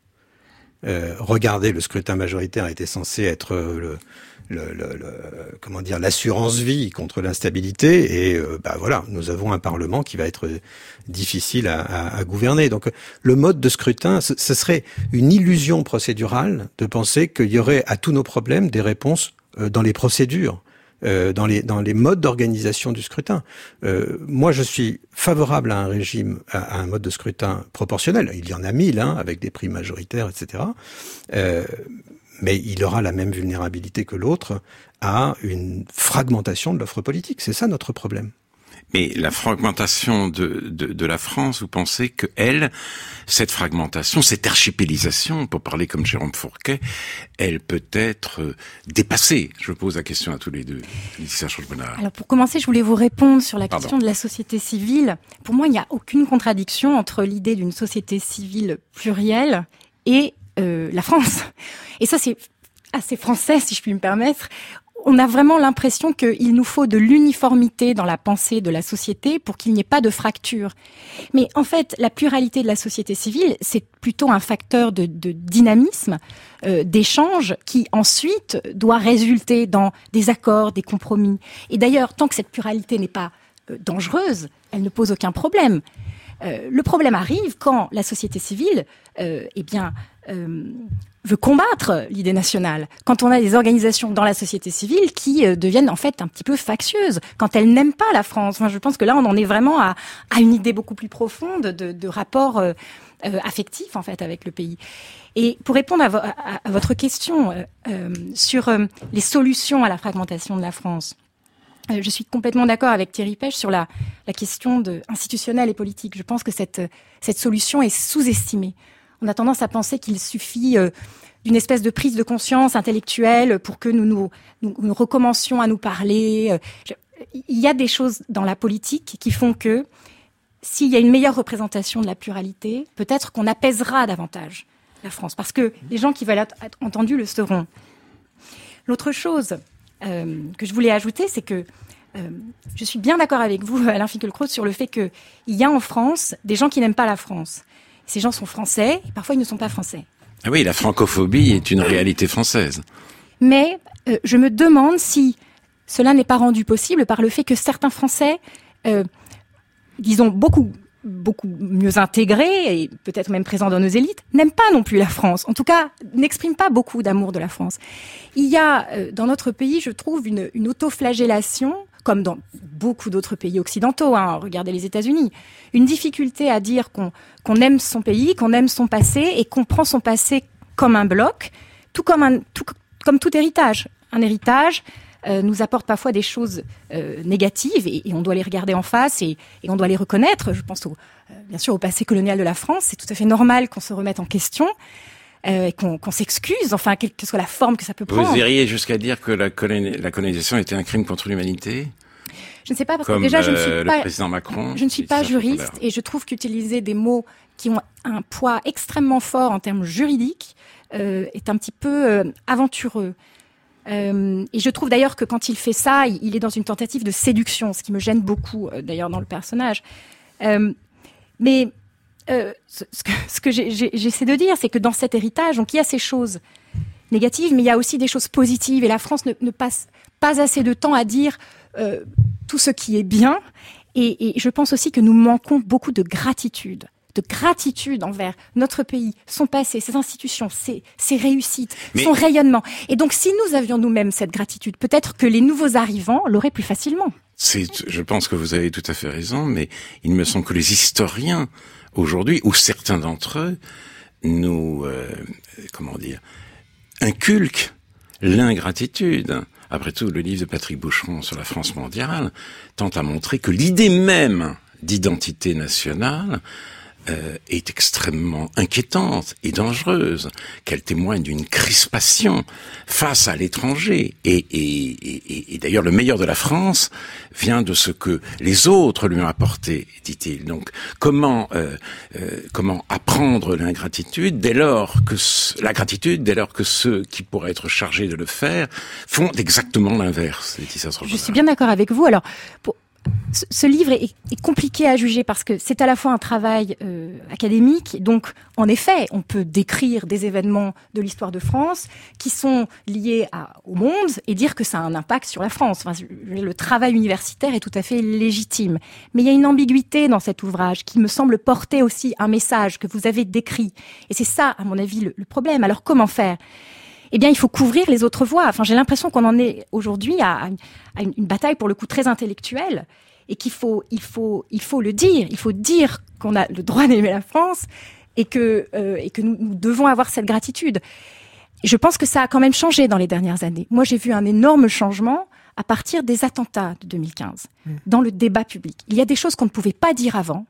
Euh, regardez, le scrutin majoritaire était censé être le, le, le, le comment dire, l'assurance vie contre l'instabilité, et euh, bah voilà, nous avons un parlement qui va être difficile à, à, à gouverner. Donc, le mode de scrutin, ce, ce serait une illusion procédurale de penser qu'il y aurait à tous nos problèmes des réponses euh, dans les procédures. Euh, dans les dans les modes d'organisation du scrutin. Euh, moi, je suis favorable à un régime, à, à un mode de scrutin proportionnel. Il y en a mille, hein, avec des prix majoritaires, et cetera. Euh, mais il aura la même vulnérabilité que l'autre à une fragmentation de l'offre politique. C'est ça notre problème. Mais la fragmentation de, de, de la France, vous pensez que elle, cette fragmentation, cette archipélisation, pour parler comme Jérôme Fourquet, elle peut être dépassée? Je pose la question à tous les deux. Alors pour commencer, je voulais vous répondre sur la question Pardon. de la société civile. Pour moi, il n'y a aucune contradiction entre l'idée d'une société civile plurielle et euh, la France. Et ça, c'est assez français, si je puis me permettre. On a vraiment l'impression qu'il nous faut de l'uniformité dans la pensée de la société pour qu'il n'y ait pas de fracture. Mais en fait, la pluralité de la société civile, c'est plutôt un facteur de, de dynamisme, euh, d'échange, qui ensuite doit résulter dans des accords, des compromis. Et d'ailleurs, tant que cette pluralité n'est pas euh, dangereuse, elle ne pose aucun problème. Euh, le problème arrive quand la société civile, euh, eh bien, euh, veut combattre l'idée nationale. Quand on a des organisations dans la société civile qui euh, deviennent en fait un petit peu factieuses, quand elles n'aiment pas la France. Enfin, je pense que là, on en est vraiment à, à une idée beaucoup plus profonde de, de rapport euh, euh, affectif en fait avec le pays. Et pour répondre à, vo- à, à votre question euh, euh, sur euh, les solutions à la fragmentation de la France. Je suis complètement d'accord avec Thierry Pech sur la, la question de, institutionnelle et politique. Je pense que cette, cette solution est sous-estimée. On a tendance à penser qu'il suffit euh, d'une espèce de prise de conscience intellectuelle pour que nous nous, nous, nous recommencions à nous parler. Je, il y a des choses dans la politique qui font que s'il y a une meilleure représentation de la pluralité, peut-être qu'on apaisera davantage la France, parce que les gens qui veulent être entendus le seront. L'autre chose euh, que je voulais ajouter, c'est que Euh, je suis bien d'accord avec vous, Alain Finkielkraut, sur le fait qu'il y a en France des gens qui n'aiment pas la France. Ces gens sont français, et parfois ils ne sont pas français. Ah oui, la francophobie est une réalité française. Mais euh, je me demande si cela n'est pas rendu possible par le fait que certains Français, euh, disons beaucoup, beaucoup mieux intégrés, et peut-être même présents dans nos élites, n'aiment pas non plus la France. En tout cas, n'expriment pas beaucoup d'amour de la France. Il y a euh, dans notre pays, je trouve, une, une autoflagellation, comme dans beaucoup d'autres pays occidentaux, hein, regardez les États-Unis, une difficulté à dire qu'on, qu'on aime son pays, qu'on aime son passé et qu'on prend son passé comme un bloc, tout comme, un, tout, comme tout héritage. Un héritage euh, nous apporte parfois des choses euh, négatives et, et on doit les regarder en face et, et on doit les reconnaître. Je pense au, euh, bien sûr au passé colonial de la France. C'est tout à fait normal qu'on se remette en question. Euh, et qu'on, qu'on s'excuse, enfin, quelle que soit la forme que ça peut prendre. Vous iriez jusqu'à dire que la, coloni- la colonisation était un crime contre l'humanité ? Je ne sais pas, parce Comme que déjà, je ne euh, suis pas, le président Macron, je ne suis pas juriste, et je trouve qu'utiliser des mots qui ont un poids extrêmement fort en termes juridiques euh, est un petit peu euh, aventureux. Euh, et je trouve d'ailleurs que quand il fait ça, il, il est dans une tentative de séduction, ce qui me gêne beaucoup, euh, d'ailleurs, dans le personnage. Euh, mais euh, ce, ce que, ce que j'ai, j'ai, j'essaie de dire, c'est que dans cet héritage, donc il y a ces choses négatives, mais il y a aussi des choses positives. Et la France ne, ne passe pas assez de temps à dire euh, tout ce qui est bien. Et, et je pense aussi que nous manquons beaucoup de gratitude. de gratitude envers notre pays, son passé, ses institutions, ses, ses réussites, mais... son rayonnement. Et donc, si nous avions nous-mêmes cette gratitude, peut-être que les nouveaux arrivants l'auraient plus facilement. C'est, je pense que vous avez tout à fait raison, mais il me semble que les historiens, aujourd'hui, ou certains d'entre eux, nous, euh, comment dire, inculquent l'ingratitude. Après tout, le livre de Patrick Boucheron sur la France mondiale tente à montrer que l'idée même d'identité nationale Euh, est extrêmement inquiétante et dangereuse, qu'elle témoigne d'une crispation face à l'étranger. Et, et, et, et d'ailleurs, le meilleur de la France vient de ce que les autres lui ont apporté, dit-il. Donc, comment euh, euh, comment apprendre l'ingratitude dès lors que ce, la gratitude dès lors que ceux qui pourraient être chargés de le faire font exactement l'inverse. Je suis bien d'accord avec vous. Alors, pour ce livre est, est compliqué à juger parce que c'est à la fois un travail euh, académique, donc en effet, on peut décrire des événements de l'histoire de France qui sont liés à, au monde et dire que ça a un impact sur la France. Enfin, le travail universitaire est tout à fait légitime. Mais il y a une ambiguïté dans cet ouvrage qui me semble porter aussi un message que vous avez décrit. Et c'est ça, à mon avis, le, le problème. Alors comment faire ? Eh bien, il faut couvrir les autres voies. Enfin, j'ai l'impression qu'on en est aujourd'hui à, à une, une bataille pour le coup très intellectuelle et qu'il faut, il faut, il faut le dire. Il faut dire qu'on a le droit d'aimer la France et que, euh, et que nous, nous devons avoir cette gratitude. Je pense que ça a quand même changé dans les dernières années. Moi, j'ai vu un énorme changement à partir des attentats de deux mille quinze, mmh. dans le débat public. Il y a des choses qu'on ne pouvait pas dire avant.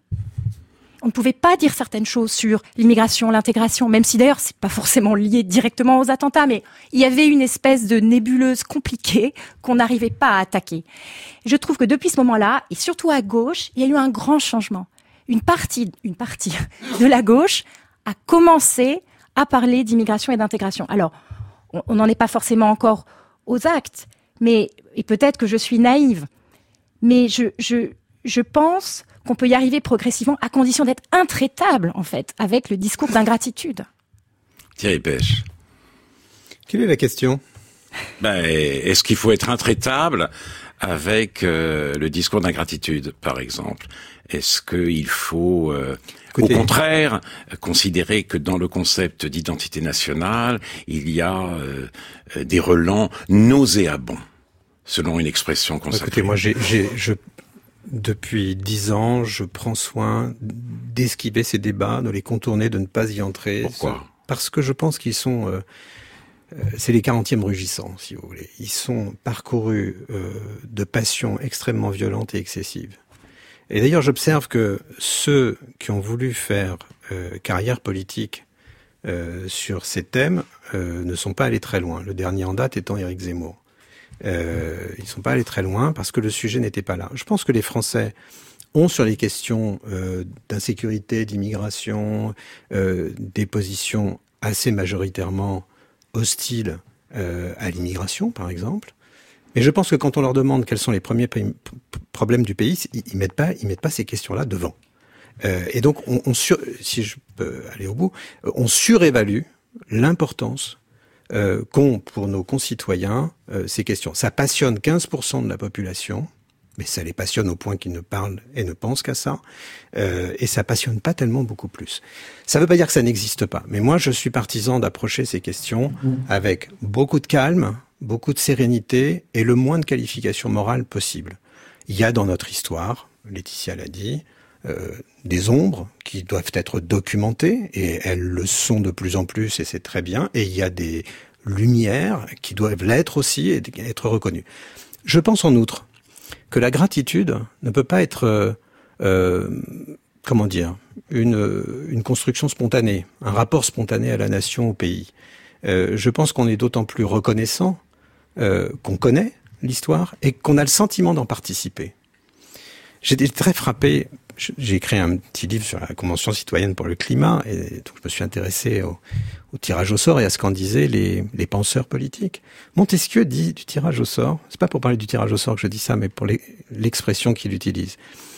On ne pouvait pas dire certaines choses sur l'immigration, l'intégration, même si d'ailleurs c'est pas forcément lié directement aux attentats, mais il y avait une espèce de nébuleuse compliquée qu'on n'arrivait pas à attaquer. Je trouve que depuis ce moment-là, et surtout à gauche, il y a eu un grand changement. Une partie, une partie de la gauche a commencé à parler d'immigration et d'intégration. Alors, on n'en est pas forcément encore aux actes, mais, et peut-être que je suis naïve, mais je, je, je pense qu'on peut y arriver progressivement à condition d'être intraitable, en fait, avec le discours d'ingratitude. Thierry Pêche. Quelle est la question ? Ben, est-ce qu'il faut être intraitable avec euh, le discours d'ingratitude, par exemple ? Est-ce qu'il faut, euh, Écoutez, au contraire, considérer que dans le concept d'identité nationale, il y a euh, des relents nauséabonds, selon une expression consacrée ? Écoutez, moi, j'ai, j'ai, je... Depuis dix ans, je prends soin d'esquiver ces débats, de les contourner, de ne pas y entrer. Pourquoi ? Parce que je pense qu'ils sont... Euh, euh, c'est les quarantièmes rugissants, si vous voulez. Ils sont parcourus euh, de passions extrêmement violentes et excessives. Et d'ailleurs, j'observe que ceux qui ont voulu faire euh, carrière politique euh, sur ces thèmes euh, ne sont pas allés très loin. Le dernier en date étant Éric Zemmour. Euh, ils ne sont pas allés très loin parce que le sujet n'était pas là. Je pense que les Français ont sur les questions euh, d'insécurité, d'immigration, euh, des positions assez majoritairement hostiles euh, à l'immigration, par exemple. Mais je pense que quand on leur demande quels sont les premiers p- problèmes du pays, ils, ils mettent pas, ils mettent pas ces questions-là devant. Euh, et donc, on, on sur, si je peux aller au bout, on surévalue l'importance Euh, qu'ont pour nos concitoyens euh, ces questions. Ça passionne quinze pour cent de la population, mais ça les passionne au point qu'ils ne parlent et ne pensent qu'à ça, euh, et ça passionne pas tellement beaucoup plus. Ça veut pas dire que ça n'existe pas, mais moi je suis partisan d'approcher ces questions avec beaucoup de calme, beaucoup de sérénité et le moins de qualification morale possible. Il y a dans notre histoire, Laetitia l'a dit, Euh, des ombres qui doivent être documentées, et elles le sont de plus en plus, et c'est très bien, et il y a des lumières qui doivent l'être aussi et être reconnues. Je pense en outre que la gratitude ne peut pas être, euh, euh, comment dire, une, une construction spontanée, un rapport spontané à la nation, au pays. Euh, je pense qu'on est d'autant plus reconnaissant euh, qu'on connaît l'histoire et qu'on a le sentiment d'en participer. J'étais très frappé. J'ai écrit un petit livre sur la Convention citoyenne pour le climat, et donc je me suis intéressé au, au tirage au sort et à ce qu'en disaient les, les penseurs politiques. Montesquieu dit du tirage au sort, c'est pas pour parler du tirage au sort que je dis ça, mais pour les, l'expression qu'il utilise.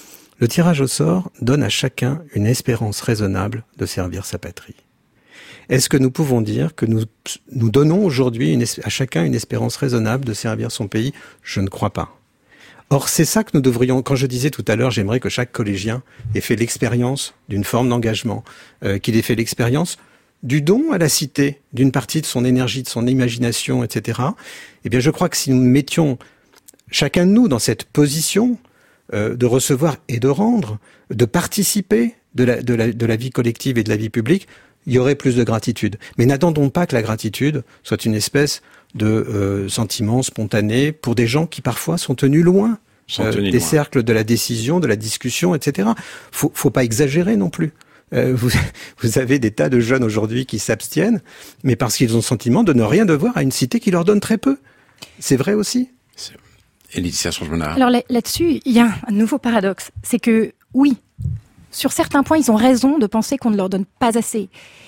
Le tirage au sort donne à chacun une espérance raisonnable de servir sa patrie. Est-ce que nous pouvons dire que nous, nous donnons aujourd'hui une, à chacun une espérance raisonnable de servir son pays? Je ne crois pas. Or, c'est ça que nous devrions, quand je disais tout à l'heure, j'aimerais que chaque collégien ait fait l'expérience d'une forme d'engagement, euh, qu'il ait fait l'expérience du don à la cité, d'une partie de son énergie, de son imagination, et cetera. Eh bien, je crois que si nous mettions chacun de nous dans cette position euh, de recevoir et de rendre, de participer de la, de, la, de la vie collective et de la vie publique, il y aurait plus de gratitude. Mais n'attendons pas que la gratitude soit une espèce de euh, sentiment spontané pour des gens qui parfois sont tenus loin, sont tenus euh, des loin. cercles de la décision, de la discussion, et cetera. Faut, faut pas exagérer non plus. Euh, vous, vous avez des tas de jeunes aujourd'hui qui s'abstiennent, mais parce qu'ils ont le sentiment de ne rien devoir à une cité qui leur donne très peu. C'est vrai aussi. Et Laetitia Songe-Bonnard. Alors là, là-dessus, il y a un nouveau paradoxe. C'est que, oui, sur certains points, ils ont raison de penser qu'on ne leur donne pas assez.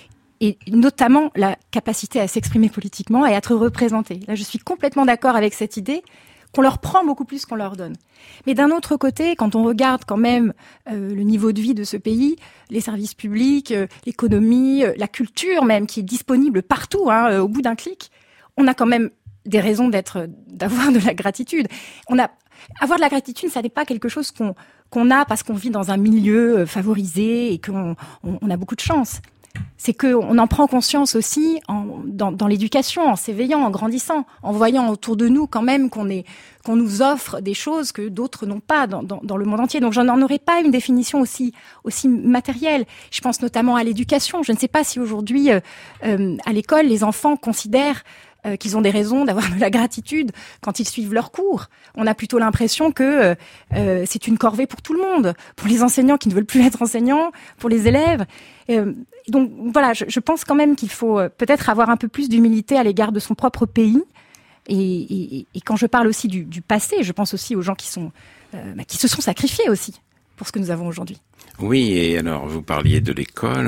Et notamment la capacité à s'exprimer politiquement et à être représentés. Là, je suis complètement d'accord avec cette idée qu'on leur prend beaucoup plus qu'on leur donne. Mais d'un autre côté, quand on regarde quand même euh, le niveau de vie de ce pays, les services publics, euh, l'économie, euh, la culture même, qui est disponible partout, hein, euh, au bout d'un clic, on a quand même des raisons d'être, d'avoir de la gratitude. On a, avoir de la gratitude, ça n'est pas quelque chose qu'on, qu'on a parce qu'on vit dans un milieu favorisé et qu'on on, on a beaucoup de chance. C'est qu'on en prend conscience aussi en, dans, dans l'éducation, en s'éveillant, en grandissant, en voyant autour de nous quand même qu'on est, qu'on nous offre des choses que d'autres n'ont pas dans, dans, dans le monde entier. Donc j'en en aurais pas une définition aussi, aussi matérielle. Je pense notamment à l'éducation. Je ne sais pas si aujourd'hui, euh, euh, à l'école, les enfants considèrent euh, qu'ils ont des raisons d'avoir de la gratitude quand ils suivent leurs cours. On a plutôt l'impression que euh, c'est une corvée pour tout le monde, pour les enseignants qui ne veulent plus être enseignants, pour les élèves. Euh, donc voilà, je, je pense quand même qu'il faut euh, peut-être avoir un peu plus d'humilité à l'égard de son propre pays. Et, et, et quand je parle aussi du, du passé, je pense aussi aux gens qui sont euh, bah, qui se sont sacrifiés aussi pour ce que nous avons aujourd'hui. Oui, et alors vous parliez de l'école.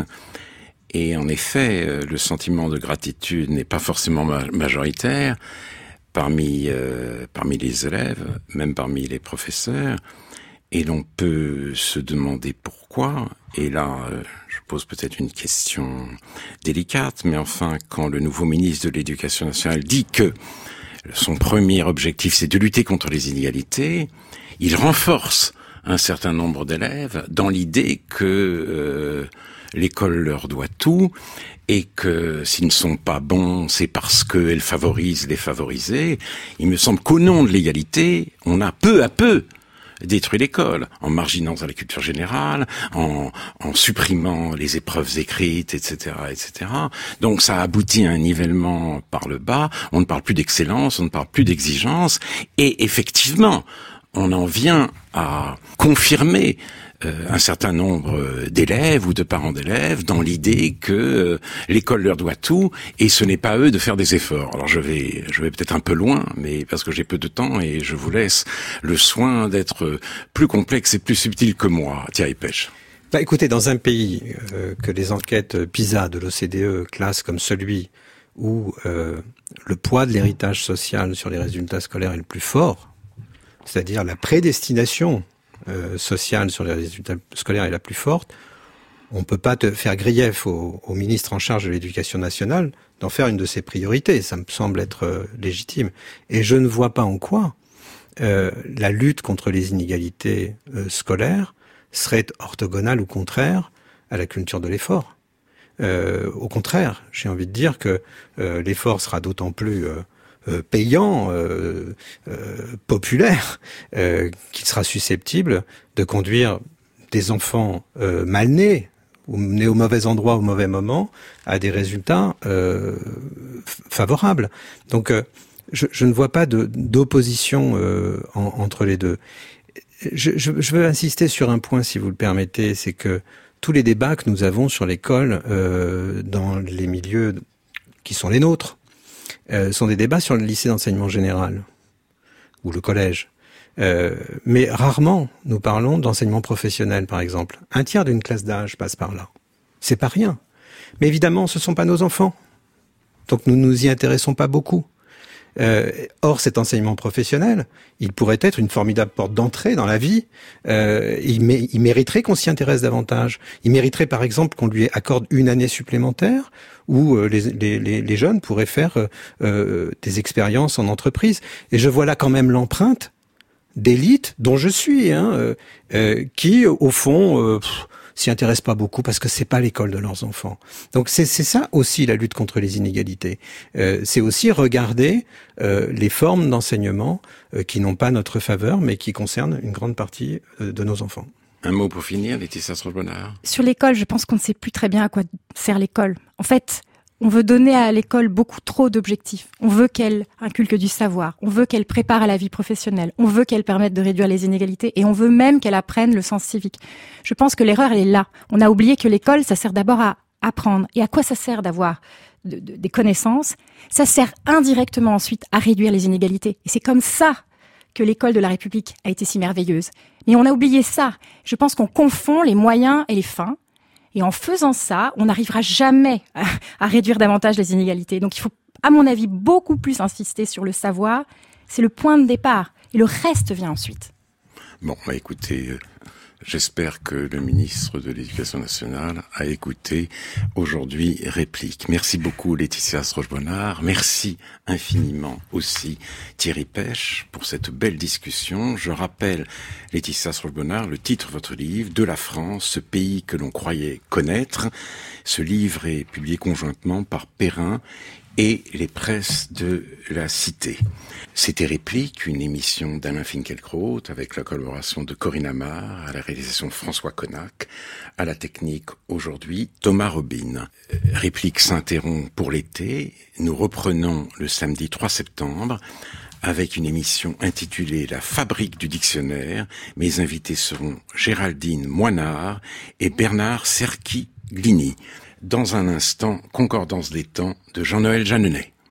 Et en effet, le sentiment de gratitude n'est pas forcément majoritaire parmi euh, parmi les élèves, même parmi les professeurs. Et l'on peut se demander pourquoi. Et là, euh, je pose peut-être une question délicate, mais enfin, quand le nouveau ministre de l'Éducation nationale dit que son premier objectif, c'est de lutter contre les inégalités, il renforce un certain nombre d'élèves dans l'idée que euh, l'école leur doit tout et que s'ils ne sont pas bons, c'est parce qu'elle favorise les favorisés. Il me semble qu'au nom de l'égalité, on a peu à peu détruit l'école, en marginant la culture générale, en, en supprimant les épreuves écrites, et cetera, et cetera. Donc ça aboutit à un nivellement par le bas. On ne parle plus d'excellence, on ne parle plus d'exigence. Et effectivement, on en vient à confirmer euh, un certain nombre d'élèves ou de parents d'élèves dans l'idée que euh, l'école leur doit tout et ce n'est pas à eux de faire des efforts. Alors je vais, je vais peut-être un peu loin, mais parce que j'ai peu de temps et je vous laisse le soin d'être plus complexe et plus subtil que moi. Thierry Pêche. Bah, écoutez, dans un pays euh, que les enquêtes PISA de l'O C D E classent comme celui où euh, le poids de l'héritage social sur les résultats scolaires est le plus fort, c'est-à-dire la prédestination euh, sociale sur les résultats scolaires est la plus forte, on ne peut pas te faire grief au, au ministre en charge de l'Éducation nationale d'en faire une de ses priorités. Ça me semble être euh, légitime. Et je ne vois pas en quoi euh, la lutte contre les inégalités euh, scolaires serait orthogonale ou contraire à la culture de l'effort. Euh, au contraire, j'ai envie de dire que euh, l'effort sera d'autant plus euh, euh, payant, euh, euh, populaire, euh, qu'il sera susceptible de conduire des enfants euh, mal nés, ou nés au mauvais endroit au mauvais moment, à des résultats euh, favorables. Donc, euh, je, je ne vois pas de, d'opposition euh, en, entre les deux. Je, je, je veux insister sur un point, si vous le permettez, c'est que tous les débats que nous avons sur l'école euh, dans les milieux qui sont les nôtres euh, sont des débats sur le lycée d'enseignement général ou le collège. Euh, mais rarement nous parlons d'enseignement professionnel, par exemple. Un tiers d'une classe d'âge passe par là. C'est pas rien. Mais évidemment, ce sont pas nos enfants. Donc nous nous y intéressons pas beaucoup. Euh, or, cet enseignement professionnel, il pourrait être une formidable porte d'entrée dans la vie. Euh, il, mé- il mériterait qu'on s'y intéresse davantage. Il mériterait, par exemple, qu'on lui accorde une année supplémentaire où euh, les, les, les, les jeunes pourraient faire euh, euh, des expériences en entreprise. Et je vois là quand même l'empreinte d'élite dont je suis, hein, euh, euh, qui, au fond, euh, pff, s'y intéressent pas beaucoup parce que c'est pas l'école de leurs enfants. Donc c'est, c'est ça aussi la lutte contre les inégalités. Euh, c'est aussi regarder euh, les formes d'enseignement euh, qui n'ont pas notre faveur, mais qui concernent une grande partie euh, de nos enfants. Un mot pour finir, Laetitia Sroche-Bonnard. Sur l'école, je pense qu'on ne sait plus très bien à quoi sert l'école. En fait, on veut donner à l'école beaucoup trop d'objectifs. On veut qu'elle inculque du savoir. On veut qu'elle prépare à la vie professionnelle. On veut qu'elle permette de réduire les inégalités. Et on veut même qu'elle apprenne le sens civique. Je pense que l'erreur, elle est là. On a oublié que l'école, ça sert d'abord à apprendre. Et à quoi ça sert d'avoir de, de, des connaissances? Ça sert indirectement ensuite à réduire les inégalités. Et c'est comme ça que l'école de la République a été si merveilleuse. Mais on a oublié ça. Je pense qu'on confond les moyens et les fins. Et en faisant ça, on n'arrivera jamais à, à réduire davantage les inégalités. Donc il faut, à mon avis, beaucoup plus insister sur le savoir. C'est le point de départ. Et le reste vient ensuite. Bon, bah écoutez, euh, j'espère que le ministre de l'Éducation nationale a écouté aujourd'hui Réplique. Merci beaucoup Laetitia Sroche-Bonnard. Merci infiniment aussi Thierry Pêche pour cette belle discussion. Je rappelle, Laetitia Sroche-Bonnard, le titre de votre livre, De la France, ce pays que l'on croyait connaître. Ce livre est publié conjointement par Perrin et les presses de la Cité. C'était Réplique, une émission d'Alain Finkielkraut avec la collaboration de Corinne Amar, à la réalisation François Connac, à la technique aujourd'hui Thomas Robin. Réplique s'interrompt pour l'été. Nous reprenons le samedi trois septembre avec une émission intitulée La Fabrique du dictionnaire. Mes invités seront Géraldine Moinard et Bernard Serki-Glini. Dans un instant, Concordance des temps de Jean-Noël Jeanneney.